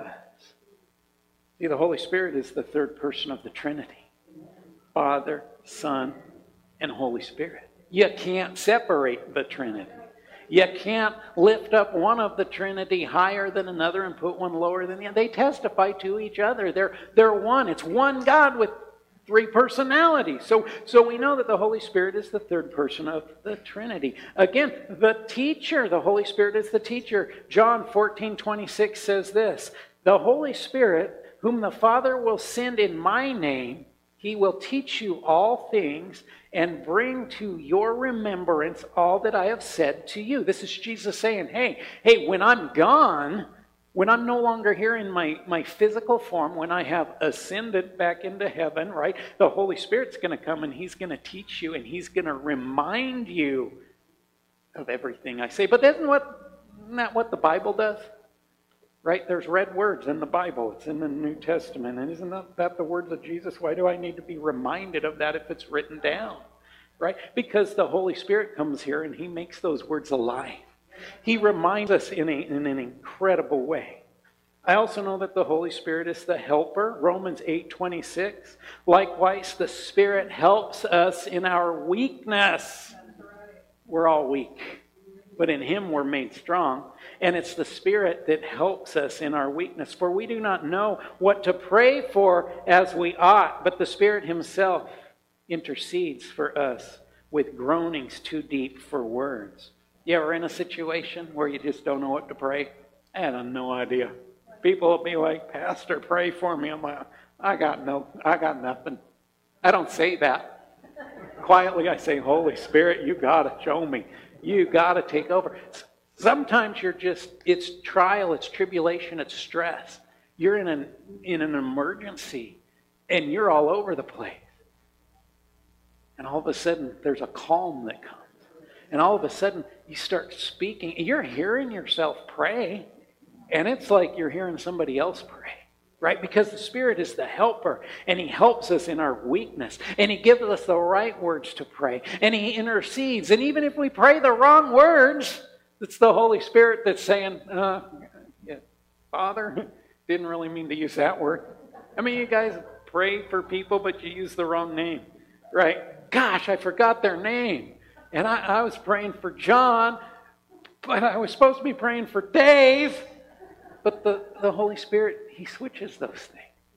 Speaker 2: See, the Holy Spirit is the third person of the Trinity. Father, Son, and Holy Spirit. You can't separate the Trinity. You can't lift up one of the Trinity higher than another and put one lower than the other. They testify to each other. They're one. It's one God with three personalities. So we know that the Holy Spirit is the third person of the Trinity. Again, the teacher, the Holy Spirit is the teacher. John 14:26 says this, the Holy Spirit, whom the Father will send in my name, he will teach you all things and bring to your remembrance all that I have said to you. This is Jesus saying, hey, when I'm gone, when I'm no longer here in my physical form, when I have ascended back into heaven, right? The Holy Spirit's going to come and he's going to teach you and he's going to remind you of everything I say. But isn't that what the Bible does? Right? There's red words in the Bible. It's in the New Testament. And isn't that the words of Jesus? Why do I need to be reminded of that if it's written down? Right? Because the Holy Spirit comes here and he makes those words alive. He reminds us in an incredible way. I also know that the Holy Spirit is the helper. Romans 8:26. Likewise, the Spirit helps us in our weakness. We're all weak, but in him we're made strong. And it's the Spirit that helps us in our weakness. For we do not know what to pray for as we ought, but the Spirit himself intercedes for us with groanings too deep for words. You ever in a situation where you just don't know what to pray? I have no idea. People will be like, Pastor, pray for me. I'm like, I got nothing. I don't say that. Quietly I say, Holy Spirit, you got to show me. You got to take over. Sometimes it's trial, it's tribulation, it's stress. You're in an emergency and you're all over the place. And all of a sudden there's a calm that comes. And all of a sudden, you start speaking. You're hearing yourself pray. And it's like you're hearing somebody else pray. Right? Because the Spirit is the helper. And he helps us in our weakness. And he gives us the right words to pray. And he intercedes. And even if we pray the wrong words, it's the Holy Spirit that's saying, Father, didn't really mean to use that word. I mean, you guys pray for people, but you use the wrong name. Right? Gosh, I forgot their name. And I was praying for John, but I was supposed to be praying for Dave. But the Holy Spirit, he switches those things.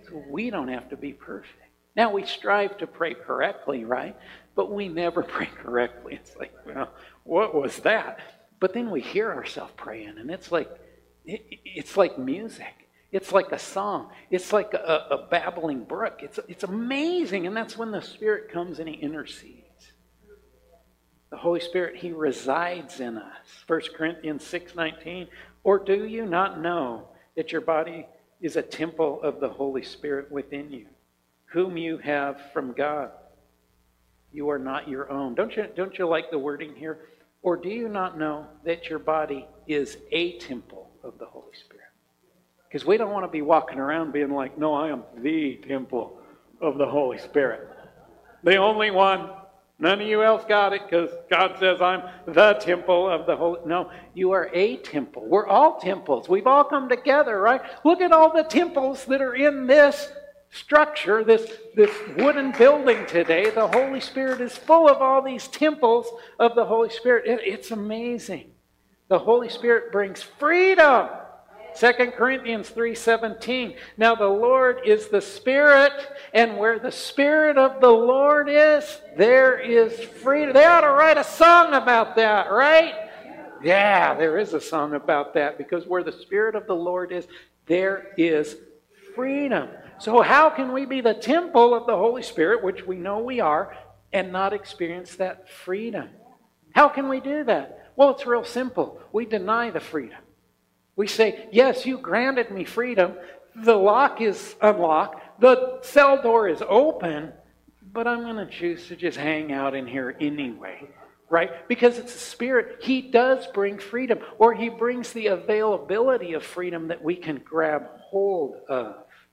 Speaker 2: So we don't have to be perfect. Now, we strive to pray correctly, right? But we never pray correctly. It's like, well, what was that? But then we hear ourselves praying, and it's like music. It's like a song. It's like a babbling brook. It's amazing, and that's when the Spirit comes and He intercedes. The Holy Spirit, He resides in us. 1 Corinthians 6:19. Or do you not know that your body is a temple of the Holy Spirit within you, whom you have from God? You are not your own. Don't you like the wording here? Or do you not know that your body is a temple of the Holy Spirit? Because we don't want to be walking around being like, no, I am the temple of the Holy Spirit. The only one. None of you else got it because God says I'm the temple of the Holy... No, you are a temple. We're all temples. We've all come together, right? Look at all the temples that are in this structure, this wooden building today. The Holy Spirit is full of all these temples of the Holy Spirit. It's amazing. The Holy Spirit brings freedom. 2 Corinthians 3:17. Now the Lord is the Spirit, and where the Spirit of the Lord is, there is freedom. They ought to write a song about that, right? Yeah, there is a song about that, because where the Spirit of the Lord is, there is freedom. So how can we be the temple of the Holy Spirit, which we know we are, and not experience that freedom? How can we do that? Well, it's real simple. We deny the freedom. We say, yes, you granted me freedom. The lock is unlocked. The cell door is open. But I'm going to choose to just hang out in here anyway. Right? Because it's the Spirit. He does bring freedom. Or He brings the availability of freedom that we can grab hold of.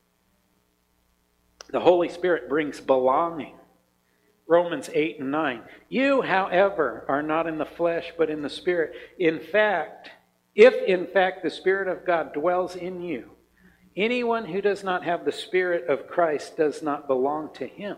Speaker 2: The Holy Spirit brings belonging. Romans 8:9. You, however, are not in the flesh, but in the Spirit. If in fact the Spirit of God dwells in you, anyone who does not have the Spirit of Christ does not belong to Him.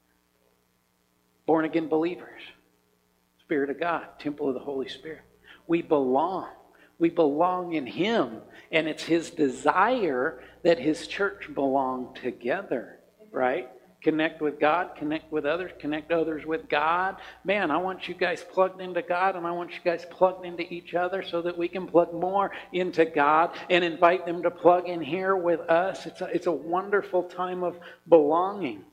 Speaker 2: Born again believers, Spirit of God, temple of the Holy Spirit. We belong. We belong in Him, and it's His desire that His church belong together, right? Connect with God, connect with others, connect others with God. Man, I want you guys plugged into God, and I want you guys plugged into each other so that we can plug more into God and invite them to plug in here with us. It's a wonderful time of belonging.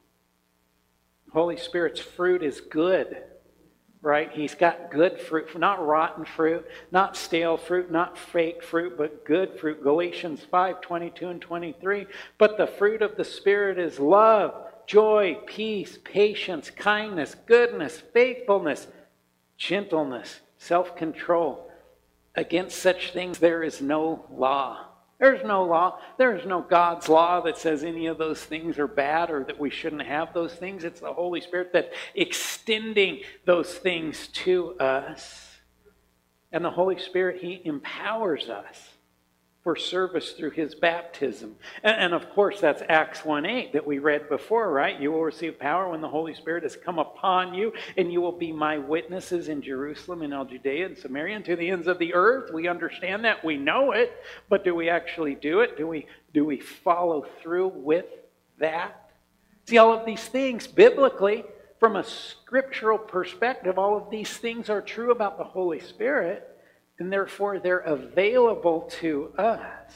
Speaker 2: Holy Spirit's fruit is good, right? He's got good fruit, not rotten fruit, not stale fruit, not fake fruit, but good fruit. Galatians 5:22 and 23. But the fruit of the Spirit is love, joy, peace, patience, kindness, goodness, faithfulness, gentleness, self-control. Against such things there is no law. There's no law. There's no God's law that says any of those things are bad or that we shouldn't have those things. It's the Holy Spirit that's extending those things to us. And the Holy Spirit, He empowers us for service through His baptism. And of course, that's Acts 1:8 that we read before, right? You will receive power when the Holy Spirit has come upon you, and you will be my witnesses in Jerusalem and all Judea and Samaria and to the ends of the earth. We understand that. We know it. But do we actually do it? Do we follow through with that? See, all of these things, biblically, from a scriptural perspective, all of these things are true about the Holy Spirit. And therefore, they're available to us.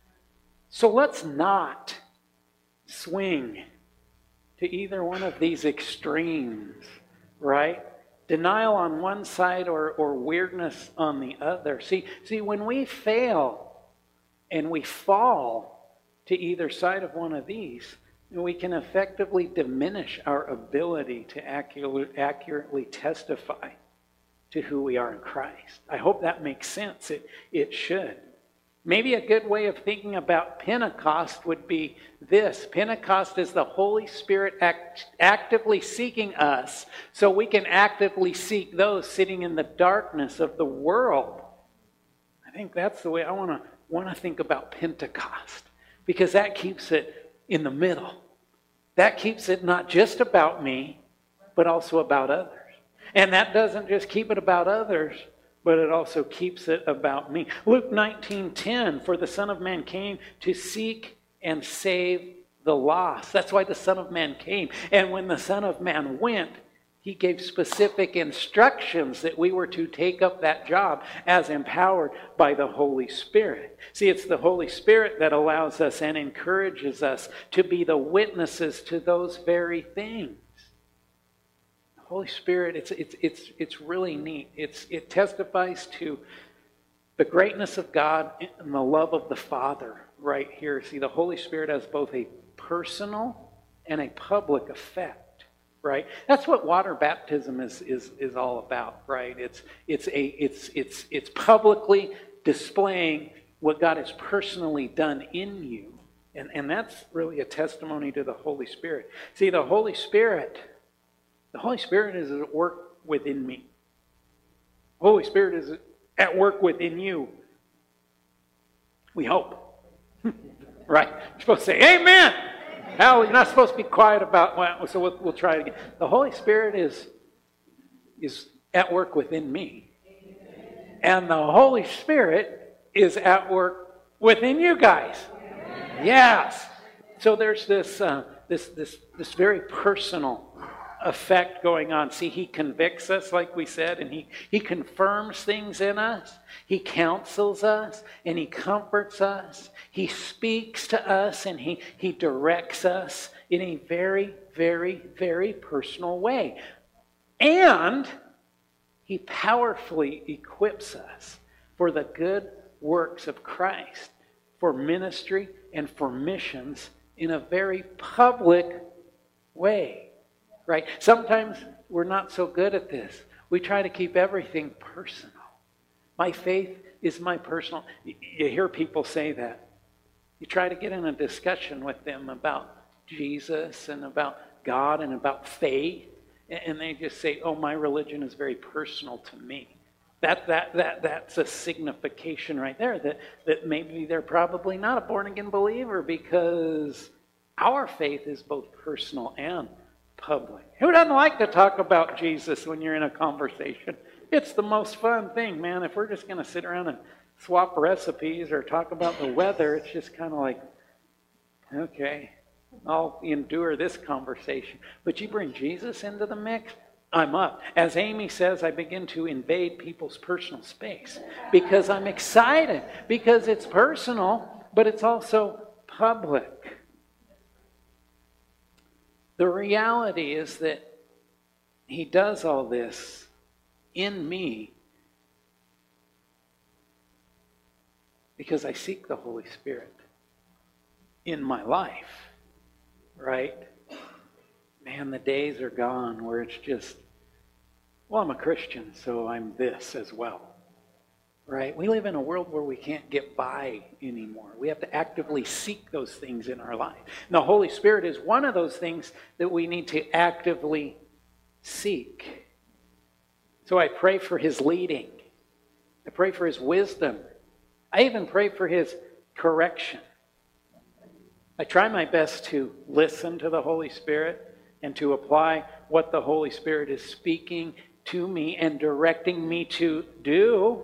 Speaker 2: So let's not swing to either one of these extremes, right? Denial on one side or weirdness on the other. See, when we fail and we fall to either side of one of these, we can effectively diminish our ability to accurately testify to who we are in Christ. I hope that makes sense. It should. Maybe a good way of thinking about Pentecost would be this. Pentecost is the Holy Spirit actively seeking us so we can actively seek those sitting in the darkness of the world. I think that's the way I want to think about Pentecost, because that keeps it in the middle. That keeps it not just about me, but also about others. And that doesn't just keep it about others, but it also keeps it about me. Luke 19:10, for the Son of Man came to seek and save the lost. That's why the Son of Man came. And when the Son of Man went, he gave specific instructions that we were to take up that job as empowered by the Holy Spirit. See, it's the Holy Spirit that allows us and encourages us to be the witnesses to those very things. The Holy Spirit, it's really neat. It testifies to the greatness of God and the love of the Father right here. See, the Holy Spirit has both a personal and a public effect. Right? That's what water baptism is all about, right? It's publicly displaying what God has personally done in you. And that's really a testimony to the Holy Spirit. See, the Holy Spirit is at work within me. The Holy Spirit is at work within you. We hope. Right? You're supposed to say, Amen! Hal, you're not supposed to be quiet about, well, so we'll try it again. The Holy Spirit is at work within me. And the Holy Spirit is at work within you guys. Yes. So there's this very personal effect going on. See, he convicts us, like we said, and he confirms things in us. He counsels us, and he comforts us. He speaks to us, and he directs us in a very, very, very personal way. And he powerfully equips us for the good works of Christ, for ministry and for missions in a very public way. Right? Sometimes we're not so good at this. We try to keep everything personal. My faith is my personal. You hear people say that. You try to get in a discussion with them about Jesus and about God and about faith, and they just say, "Oh, my religion is very personal to me." That's a signification right there that maybe they're probably not a born-again believer, because our faith is both personal and public. Who doesn't like to talk about Jesus when you're in a conversation? It's the most fun thing, man. If we're just going to sit around and swap recipes or talk about the weather, it's just kind of like, okay, I'll endure this conversation. But you bring Jesus into the mix, I'm up. As Amy says, I begin to invade people's personal space because I'm excited, because it's personal, but it's also public. The reality is that he does all this in me because I seek the Holy Spirit in my life, right? Man, the days are gone where it's just, well, I'm a Christian, so I'm this as well. Right? We live in a world where we can't get by anymore. We have to actively seek those things in our life. And the Holy Spirit is one of those things that we need to actively seek. So I pray for his leading. I pray for his wisdom. I even pray for his correction. I try my best to listen to the Holy Spirit and to apply what the Holy Spirit is speaking to me and directing me to do.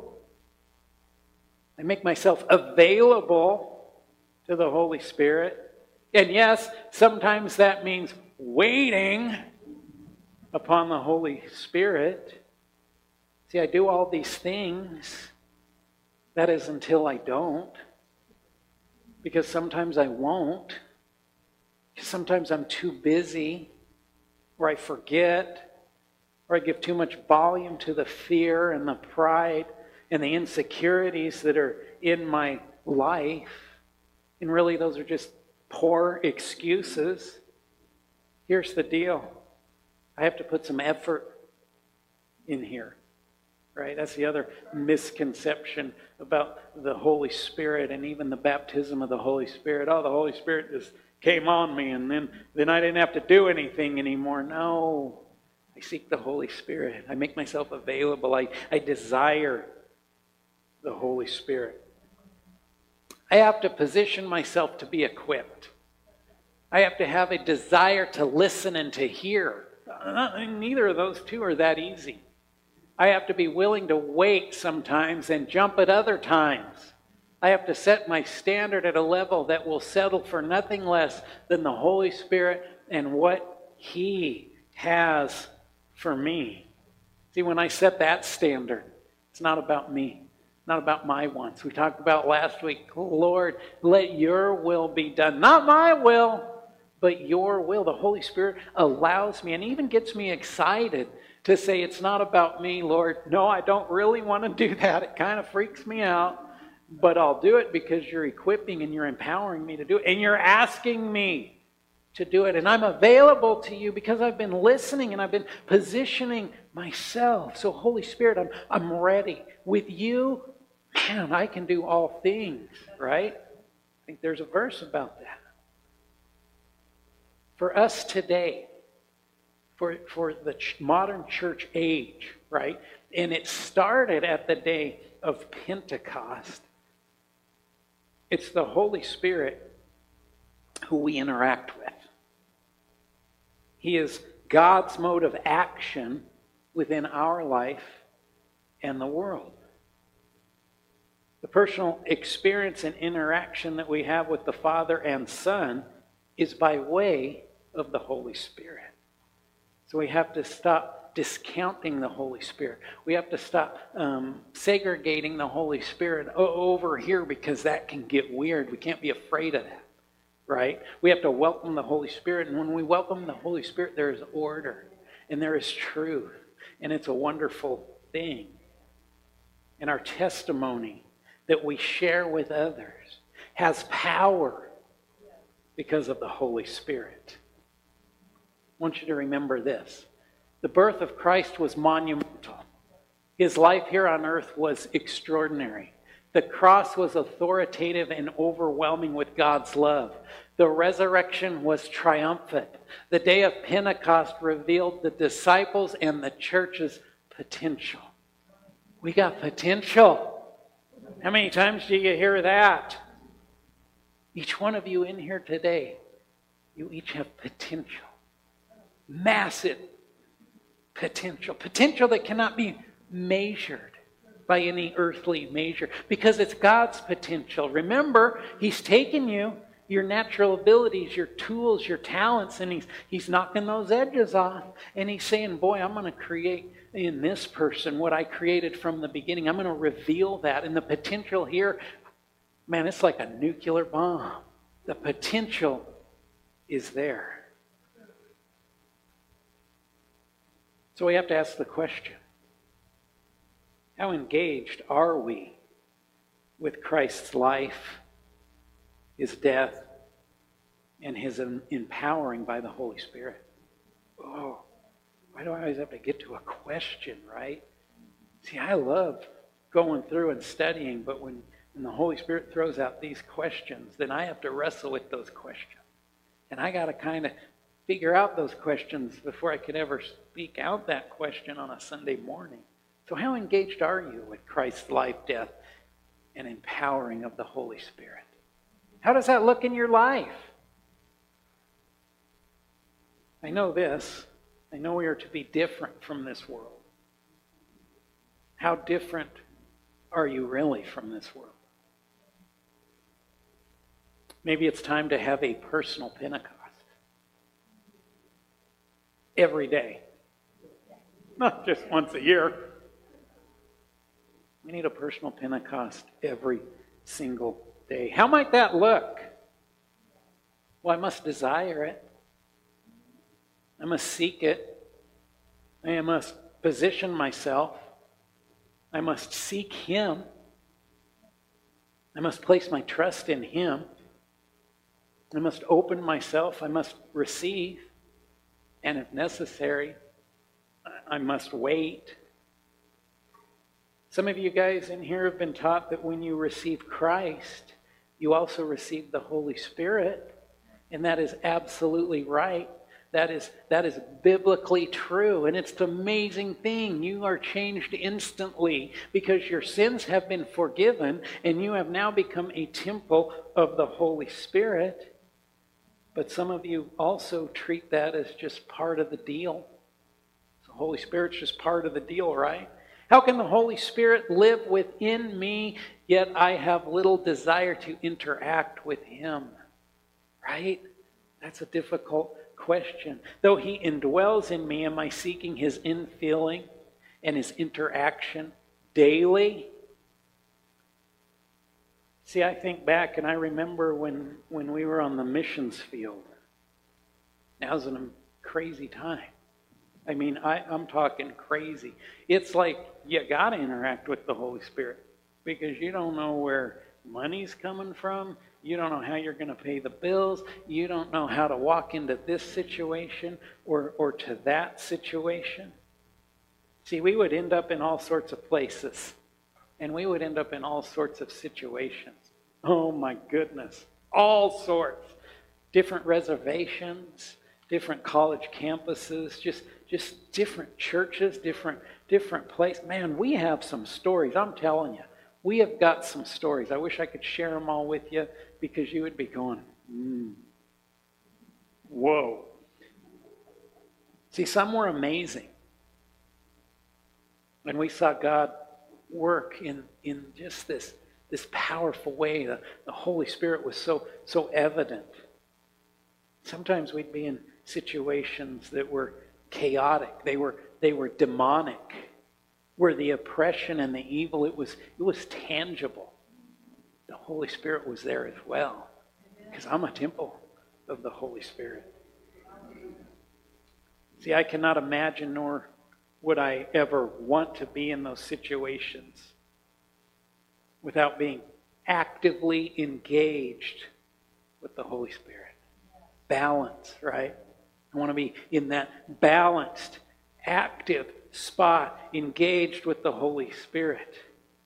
Speaker 2: I make myself available to the Holy Spirit. And yes, sometimes that means waiting upon the Holy Spirit. See, I do all these things. That is until I don't. Because sometimes I won't. Sometimes I'm too busy, or I forget, or I give too much volume to the fear and the pride and the insecurities that are in my life. And really, those are just poor excuses. Here's the deal. I have to put some effort in here. Right? That's the other misconception about the Holy Spirit and even the baptism of the Holy Spirit. Oh, the Holy Spirit just came on me and then I didn't have to do anything anymore. No. I seek the Holy Spirit. I make myself available. I desire the Holy Spirit. I have to position myself to be equipped. I have to have a desire to listen and to hear. Neither of those two are that easy. I have to be willing to wait sometimes and jump at other times. I have to set my standard at a level that will settle for nothing less than the Holy Spirit and what He has for me. See, when I set that standard, it's not about me, not about my wants. We talked about last week, Lord, let your will be done. Not my will, but your will. The Holy Spirit allows me and even gets me excited to say, it's not about me, Lord. No, I don't really want to do that. It kind of freaks me out. But I'll do it because you're equipping and you're empowering me to do it. And you're asking me to do it. And I'm available to you because I've been listening and I've been positioning myself. So Holy Spirit, I'm ready. With you, man, I can do all things, right? I think there's a verse about that. For us today, for the modern church age, right? And it started at the day of Pentecost. It's the Holy Spirit who we interact with. He is God's mode of action within our life and the world. The personal experience and interaction that we have with the Father and Son is by way of the Holy Spirit. So we have to stop discounting the Holy Spirit. We have to stop segregating the Holy Spirit over here because that can get weird. We can't be afraid of that, right? We have to welcome the Holy Spirit. And when we welcome the Holy Spirit, there is order and there is truth. And it's a wonderful thing. And our testimony that we share with others has power because of the Holy Spirit. I want you to remember this. The birth of Christ was monumental. His life here on earth was extraordinary. The cross was authoritative and overwhelming with God's love. The resurrection was triumphant. The day of Pentecost revealed the disciples and the church's potential. We got potential. How many times do you hear that? Each one of you in here today, you each have potential. Massive potential. Potential that cannot be measured by any earthly measure because it's God's potential. Remember, He's taken you, your natural abilities, your tools, your talents, and He's knocking those edges off. And He's saying, boy, I'm going to create in this person what I created from the beginning. I'm going to reveal that. And the potential here, man, it's like a nuclear bomb. The potential is there. So we have to ask the question, how engaged are we with Christ's life, His death, and His empowering by the Holy Spirit? Oh, why do I always have to get to a question, right? See, I love going through and studying, but when the Holy Spirit throws out these questions, then I have to wrestle with those questions. And I got to kind of figure out those questions before I could ever speak out that question on a Sunday morning. So how engaged are you with Christ's life, death, and empowering of the Holy Spirit? How does that look in your life? I know this. I know we are to be different from this world. How different are you really from this world? Maybe it's time to have a personal Pentecost. Every day. Not just once a year. We need a personal Pentecost every single day. How might that look? Well, I must desire it. I must seek it. I must position myself. I must seek Him. I must place my trust in Him. I must open myself. I must receive. And if necessary, I must wait. Some of you guys in here have been taught that when you receive Christ, you also receive the Holy Spirit. And that is absolutely right. That is biblically true. And it's an amazing thing. You are changed instantly because your sins have been forgiven and you have now become a temple of the Holy Spirit. But some of you also treat that as just part of the deal. The Holy Spirit's just part of the deal, right? How can the Holy Spirit live within me, yet I have little desire to interact with Him? Right? That's a difficult question. Though He indwells in me, am I seeking His infilling and His interaction daily? See, I think back and I remember when we were on the missions field. That was a crazy time. I mean, I'm talking crazy. It's like you got to interact with the Holy Spirit because you don't know where money's coming from. You don't know how you're going to pay the bills. You don't know how to walk into this situation or to that situation. See, we would end up in all sorts of places. And we would end up in all sorts of situations. Oh my goodness. All sorts. Different reservations, different college campuses, just different churches, different places. Man, we have some stories. I'm telling you. We have got some stories. I wish I could share them all with you because you would be going, whoa. See, some were amazing. And we saw God work in just this powerful way. The Holy Spirit was so evident. Sometimes we'd be in situations that were chaotic. They were demonic. Where the oppression and the evil, it was tangible. The Holy Spirit was there as well. Because I'm a temple of the Holy Spirit. See, I cannot imagine nor would I ever want to be in those situations without being actively engaged with the Holy Spirit. Balance, right? I want to be in that balanced, active spot, engaged with the Holy Spirit.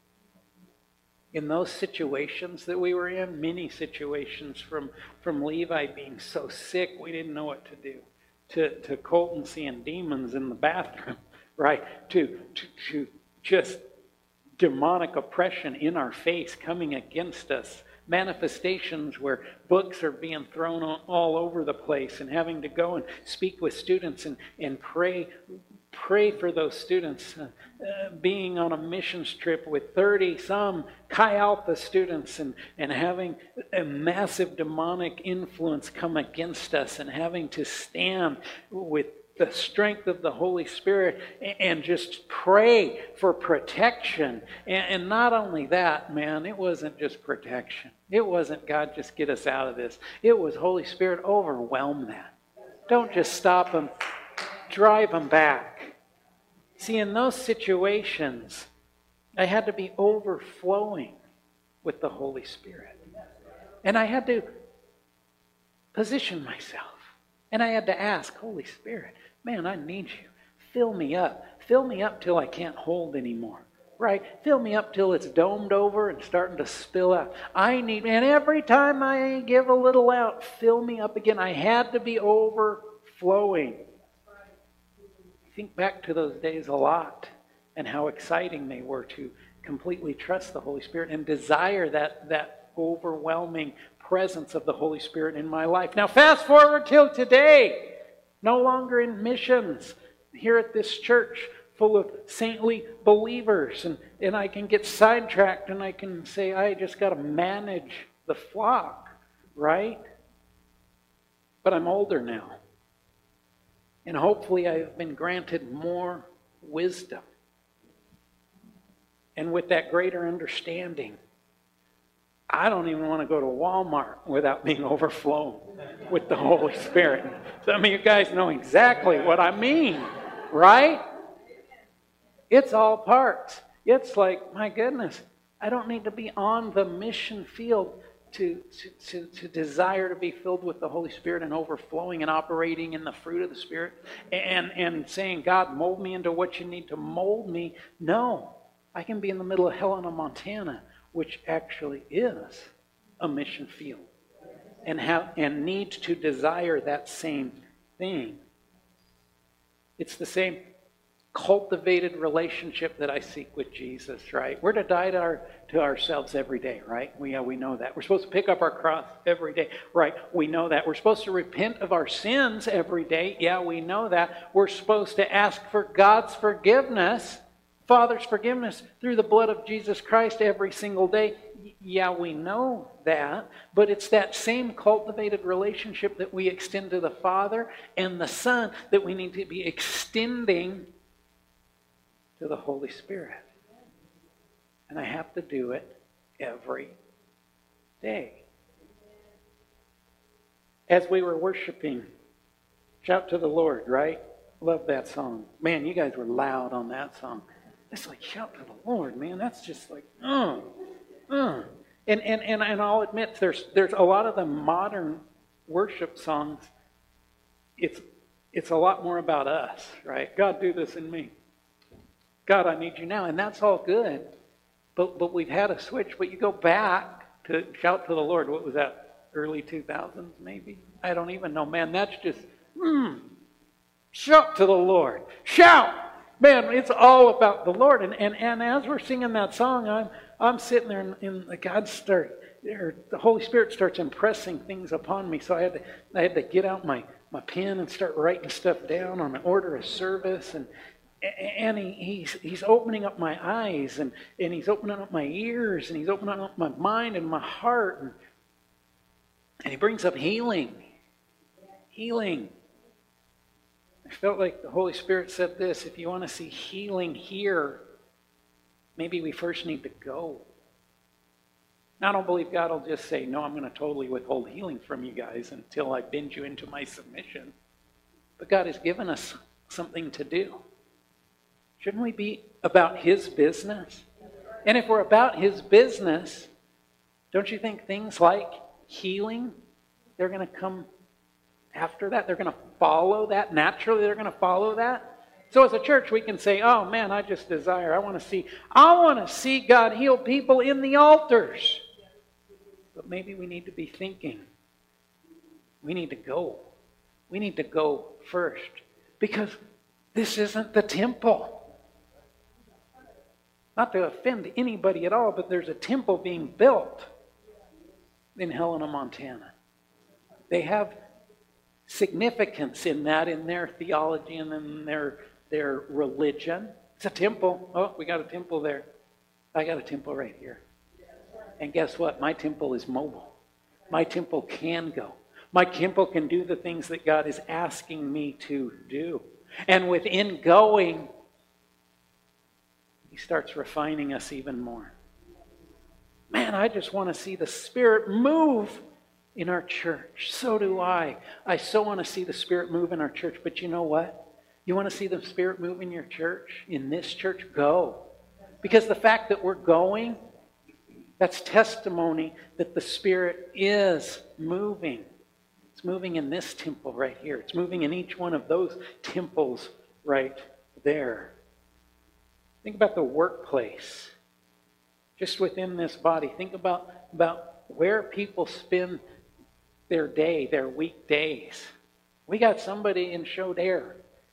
Speaker 2: In those situations that we were in, many situations from Levi being so sick we didn't know what to do, to Colton seeing demons in the bathroom, right? To just demonic oppression in our face coming against us. Manifestations where books are being thrown all over the place and having to go and speak with students and pray for those students. Being on a missions trip with 30-some Chi Alpha students and having a massive demonic influence come against us and having to stand with the strength of the Holy Spirit and just pray for protection. And not only that, man, it wasn't just protection. It wasn't God just get us out of this. It was Holy Spirit overwhelm that. Don't just stop them. Drive them back. See, in those situations, I had to be overflowing with the Holy Spirit. And I had to position myself. And I had to ask, Holy Spirit, man, I need you. Fill me up. Fill me up till I can't hold anymore. Right? Fill me up till it's domed over and starting to spill out. And every time I give a little out, fill me up again. I had to be overflowing. I think back to those days a lot and how exciting they were to completely trust the Holy Spirit and desire that overwhelming presence of the Holy Spirit in my life. Now fast forward till today. No longer in missions. Here at this church full of saintly believers. And I can get sidetracked and I can say, I just got to manage the flock. Right? But I'm older now. And hopefully I've been granted more wisdom. And with that greater understanding, I don't even want to go to Walmart without being overflown with the Holy Spirit. Some of you guys know exactly what I mean, right? It's all parts. It's like, my goodness, I don't need to be on the mission field to desire to be filled with the Holy Spirit and overflowing and operating in the fruit of the Spirit and saying, God, mold me into what you need to mold me. No, I can be in the middle of Helena, Montana, which actually is a mission field, and need to desire that same thing. It's the same cultivated relationship that I seek with Jesus, right? We're to die to ourselves every day, right? We know that. We're supposed to pick up our cross every day, right? We know that. We're supposed to repent of our sins every day. Yeah, we know that. We're supposed to ask for God's forgiveness Father's forgiveness through the blood of Jesus Christ every single day. Yeah, we know that, but it's that same cultivated relationship that we extend to the Father and the Son that we need to be extending to the Holy Spirit. And I have to do it every day. As we were worshiping, Shout to the Lord, right? Love that song. Man, you guys were loud on that song. It's like, shout to the Lord, man. That's just like, And I'll admit, there's a lot of the modern worship songs, it's a lot more about us, right? God, do this in me. God, I need you now. And that's all good. But we've had a switch. But you go back to shout to the Lord. What was that? Early 2000s, maybe? I don't even know. Man, that's just, shout to the Lord. Shout! Man, it's all about the Lord. And as we're singing that song, I'm sitting there and the Holy Spirit starts impressing things upon me. So I had to get out my pen and start writing stuff down on the order of service. And he's opening up my eyes and he's opening up my ears and he's opening up my mind and my heart. And he brings up healing. Healing. I felt like the Holy Spirit said this: if you want to see healing here, maybe we first need to go. Now, I don't believe God will just say, no, I'm going to totally withhold healing from you guys until I bend you into my submission. But God has given us something to do. Shouldn't we be about His business? And if we're about His business, don't you think things like healing, they're going to come after that? They're going to follow that. Naturally, they're going to follow that. So as a church, we can say, oh man, I want to see God heal people in the altars. But maybe we need to be thinking, we need to go. We need to go first. Because this isn't the temple. Not to offend anybody at all, but there's a temple being built in Helena, Montana. They have significance in that, in their theology and in their religion. It's a temple. Oh, we got a temple there. I got a temple right here. And guess what? My temple is mobile. My temple can go. My temple can do the things that God is asking me to do. And within going, He starts refining us even more. Man, I just want to see the Spirit move in our church. So do I. I so want to see the Spirit move in our church. But you know what? You want to see the Spirit move in your church? In this church? Go. Because the fact that we're going, that's testimony that the Spirit is moving. It's moving in this temple right here. It's moving in each one of those temples right there. Think about the workplace. Just within this body. Think about where people spend their day, their weekdays. We got somebody in Chaudhare.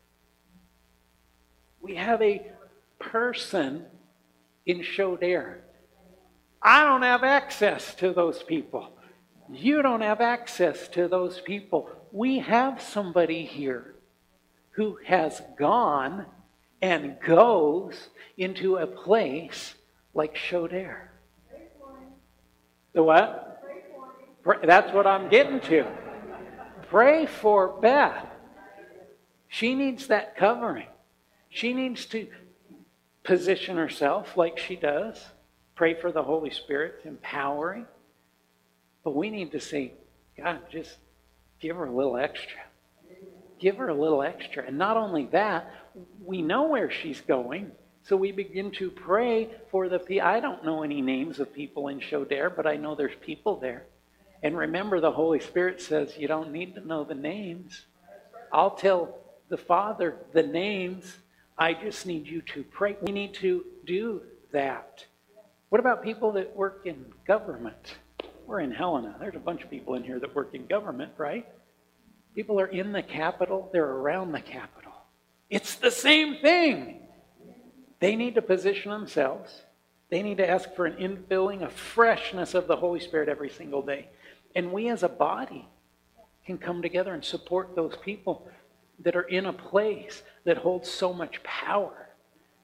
Speaker 2: We have a person in Chaudhare. I don't have access to those people. You don't have access to those people. We have somebody here who has gone and goes into a place like Chaudhare. The what? That's what I'm getting to. Pray for Beth. She needs that covering. She needs to position herself like she does. Pray for the Holy Spirit, empowering. But we need to say, God, just give her a little extra. Give her a little extra. And not only that, we know where she's going. So we begin to pray for the people. I don't know any names of people in Chaudhare, but I know there's people there. And remember, the Holy Spirit says you don't need to know the names. I'll tell the Father the names. I just need you to pray. We need to do that. What about people that work in government? We're in Helena. There's a bunch of people in here that work in government, right? People are in the Capitol. They're around the Capitol. It's the same thing. They need to position themselves. They need to ask for an infilling, a freshness of the Holy Spirit every single day. And we as a body can come together and support those people that are in a place that holds so much power.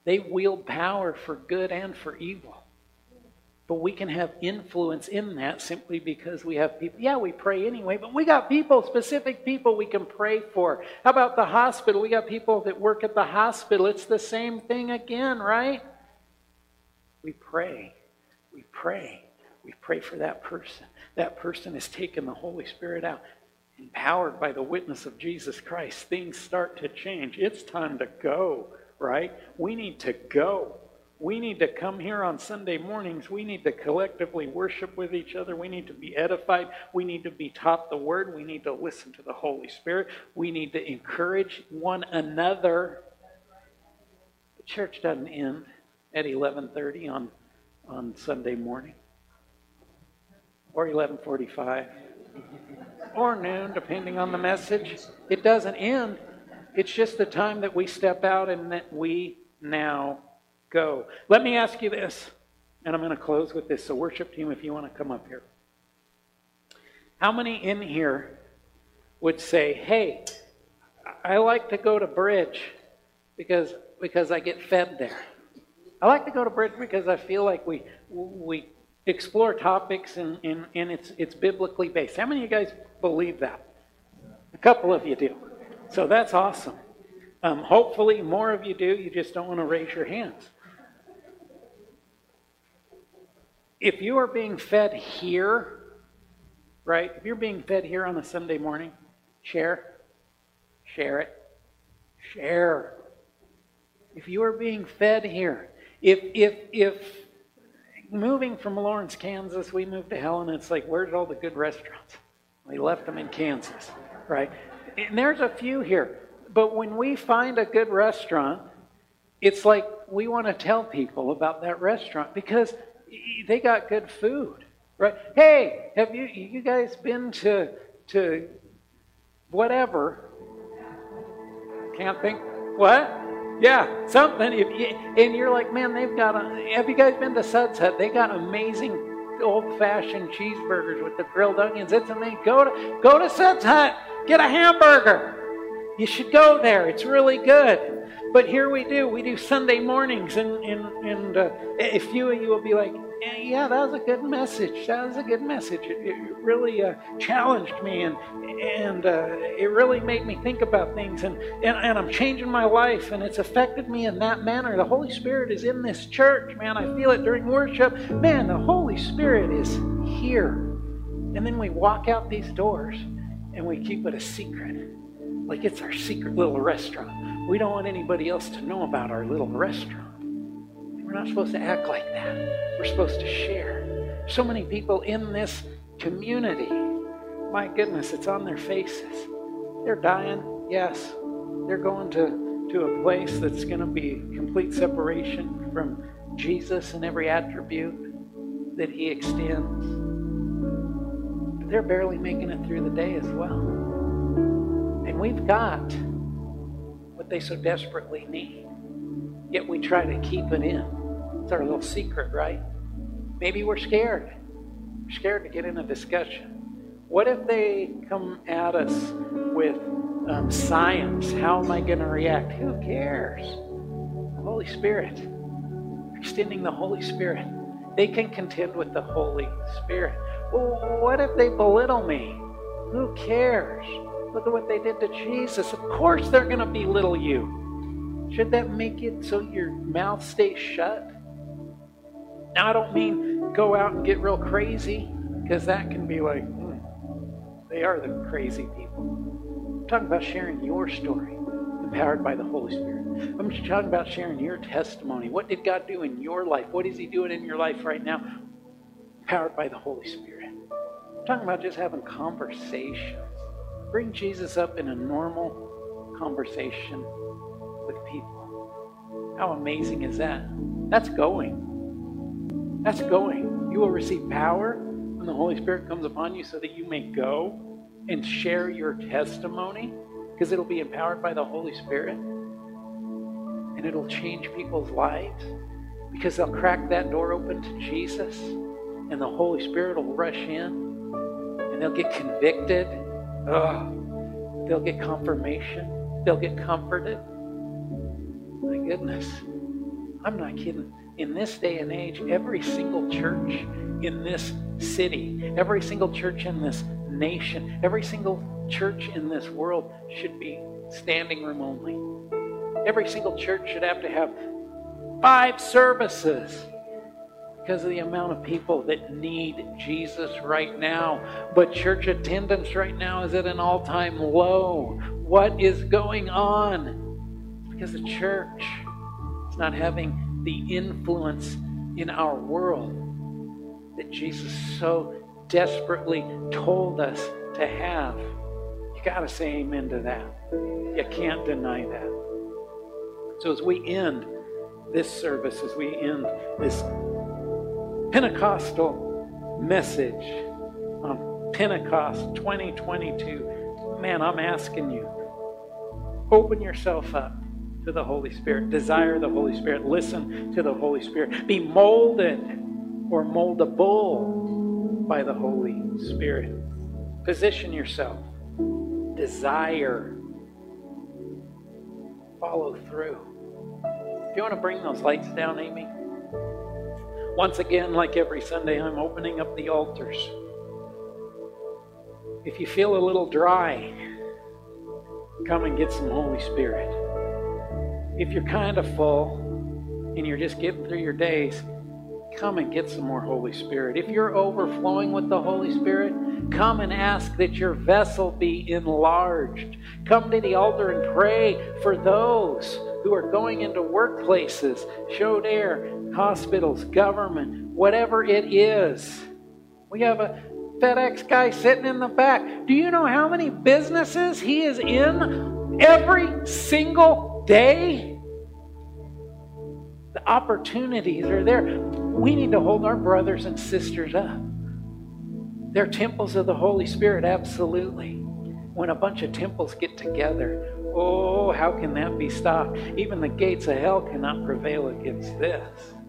Speaker 2: They wield power for good and for evil. But we can have influence in that simply because we have people. Yeah, we pray anyway, but we got people, specific people we can pray for. How about the hospital? We got people that work at the hospital. It's the same thing again, right? We pray. We pray. We pray for that person. That person has taken the Holy Spirit out. Empowered by the witness of Jesus Christ, things start to change. It's time to go, right? We need to go. We need to come here on Sunday mornings. We need to collectively worship with each other. We need to be edified. We need to be taught the Word. We need to listen to the Holy Spirit. We need to encourage one another. The church doesn't end at 11:30 on Sunday morning, or 11:45, or noon, depending on the message. It doesn't end. It's just the time that we step out and that we now go. Let me ask you this, and I'm going to close with this. So worship team, if you want to come up here. How many in here would say, hey, I like to go to Bridge because I get fed there. I like to go to Bridge because I feel like we explore topics and it's biblically based. How many of you guys believe that? A couple of you do. So that's awesome. Hopefully more of you do. You just don't want to raise your hands. If you are being fed here, right? If you're being fed here on a Sunday morning, share it. Share. If you are being fed here, if moving from Lawrence, Kansas, we moved to Helena, it's like, where's all the good restaurants? We left them in Kansas, right? And there's a few here. But when we find a good restaurant, it's like we want to tell people about that restaurant because they got good food, right? Hey, have you guys been to whatever? Can't think. What? Yeah, something. And you're like, man, have you guys been to Suds Hut? They got amazing old-fashioned cheeseburgers with the grilled onions. It's amazing. Go to Suds Hut. Get a hamburger. You should go there. It's really good. But here we do Sunday mornings, and a few of you will be like, yeah, that was a good message. That was a good message. It really challenged me, and it really made me think about things, and I'm changing my life, and it's affected me in that manner. The Holy Spirit is in this church, man. I feel it during worship. Man, the Holy Spirit is here. And then we walk out these doors, and we keep it a secret. Like it's our secret little restaurant. We don't want anybody else to know about our little restaurant. We're not supposed to act like that. We're supposed to share. So many people in this community, my goodness, it's on their faces. They're dying, yes. They're going to a place that's going to be complete separation from Jesus and every attribute that He extends. But they're barely making it through the day as well. And we've got what they so desperately need. Yet we try to keep it in. It's our little secret, right? Maybe we're scared. We're scared to get in a discussion. What if they come at us with science? How am I going to react? Who cares? The Holy Spirit. Extending the Holy Spirit. They can contend with the Holy Spirit. Well, what if they belittle me? Who cares? Look at what they did to Jesus. Of course they're going to belittle you. Should that make it so your mouth stays shut? Now, I don't mean go out and get real crazy, because that can be like, they are the crazy people. I'm talking about sharing your story, empowered by the Holy Spirit. I'm just talking about sharing your testimony. What did God do in your life? What is He doing in your life right now? Empowered by the Holy Spirit. I'm talking about just having conversations. Bring Jesus up in a normal conversation with people. How amazing is that? That's going. That's going. You will receive power when the Holy Spirit comes upon you so that you may go and share your testimony, because it'll be empowered by the Holy Spirit. And it'll change people's lives, because they'll crack that door open to Jesus, and the Holy Spirit will rush in, and they'll get convicted. They'll get confirmation. They'll get comforted. My goodness. I'm not kidding. In this day and age, every single church in this city, every single church in this nation, every single church in this world should be standing room only. Every single church should have to have 5 services because of the amount of people that need Jesus right now. But church attendance right now is at an all-time low. What is going on? It's because the church is not having the influence in our world that Jesus so desperately told us to have. You got to say amen to that. You can't deny that. So as we end this service, as we end this Pentecostal message on Pentecost 2022, man, I'm asking you, open yourself up to the Holy Spirit. Desire the Holy Spirit. Listen to the Holy Spirit. Be molded or moldable by the Holy Spirit. Position yourself. Desire. Follow through. Do you want to bring those lights down, Amy? Once again, like every Sunday, I'm opening up the altars. If you feel a little dry, come and get some Holy Spirit. If you're kind of full and you're just getting through your days, come and get some more Holy Spirit. If you're overflowing with the Holy Spirit, come and ask that your vessel be enlarged. Come to the altar and pray for those who are going into workplaces, Chaude Air, hospitals, government, whatever it is. We have a FedEx guy sitting in the back. Do you know how many businesses he is in every single day? The opportunities are there. We need to hold our brothers and sisters up. They're temples of the Holy Spirit, absolutely. When a bunch of temples get together, oh, how can that be stopped? Even the gates of hell cannot prevail against this.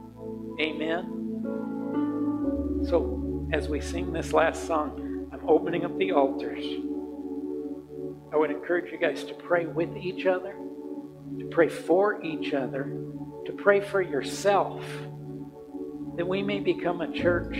Speaker 2: Amen? So, as we sing this last song, I'm opening up the altars. I would encourage you guys to pray with each other, to pray for each other, to pray for yourself, that we may become a church,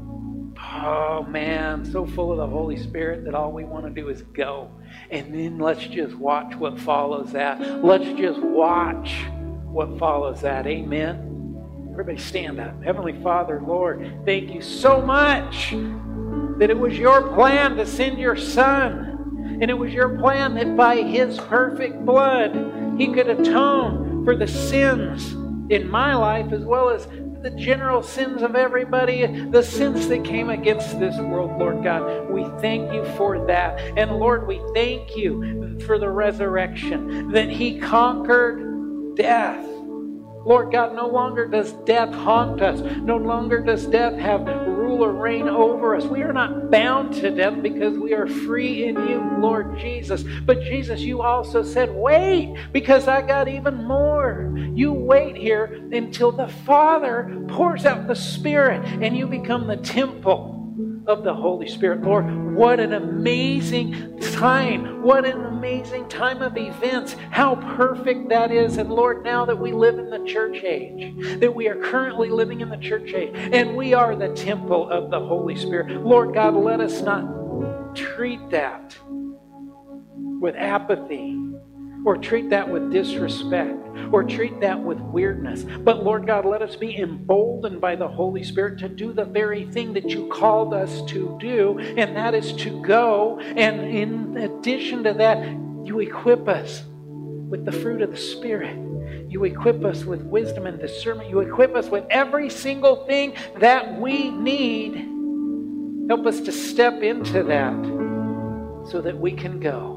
Speaker 2: oh man, so full of the Holy Spirit that all we want to do is go. And then let's just watch what follows that. Let's just watch what follows that. Amen? Everybody stand up. Heavenly Father, Lord, thank you so much that it was your plan to send your Son. And it was your plan that by His perfect blood, He could atone for the sins in my life as well as the general sins of everybody, the sins that came against this world, Lord God. We thank you for that. And Lord, we thank you for the resurrection, that He conquered death. Lord God, no longer does death haunt us. No longer does death have rule or reign over us. We are not bound to death because we are free in you, Lord Jesus. But Jesus, you also said, wait, because I got even more. You wait here until the Father pours out the Spirit and you become the temple of the Holy Spirit. Lord, what an amazing time. What an amazing time of events. How perfect that is. And Lord, now that we live in the church age, that we are currently living in the church age, and we are the temple of the Holy Spirit, Lord God, let us not treat that with apathy, or treat that with disrespect, or treat that with weirdness. But Lord God, let us be emboldened by the Holy Spirit to do the very thing that you called us to do, and that is to go. And in addition to that, you equip us with the fruit of the Spirit. You equip us with wisdom and discernment. You equip us with every single thing that we need. Help us to step into that so that we can go.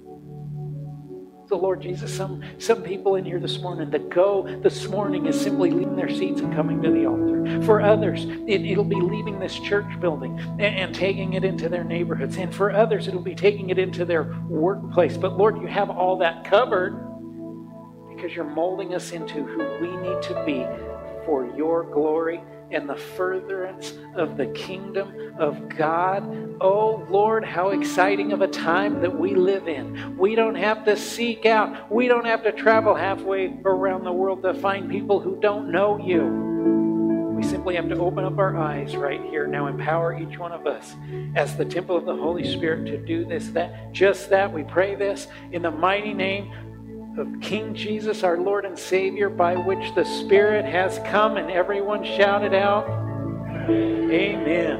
Speaker 2: So Lord Jesus, some people in here this morning, the go this morning is simply leaving their seats and coming to the altar. For others, it'll be leaving this church building and taking it into their neighborhoods. And for others, it'll be taking it into their workplace. But Lord, you have all that covered because you're molding us into who we need to be for your glory and the furtherance of the kingdom of God. Oh Lord, how exciting of a time that we live in. We don't have to seek out, we don't have to travel halfway around the world to find people who don't know you. We simply have to open up our eyes right here. Now empower each one of us as the temple of the Holy Spirit to do this, that, just that. We pray this in the mighty name of King Jesus, our Lord and Savior, by which the Spirit has come, and everyone shouted out, Amen.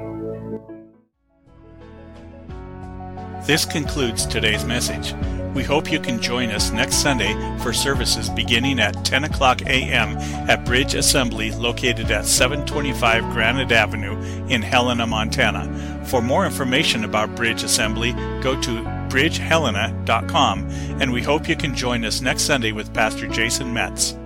Speaker 1: This concludes today's message. We hope you can join us next Sunday for services beginning at 10 o'clock a.m. at Bridge Assembly located at 725 Granite Avenue in Helena, Montana. For more information about Bridge Assembly, go to bridgehelena.com, and we hope you can join us next Sunday with Pastor Jason Metz.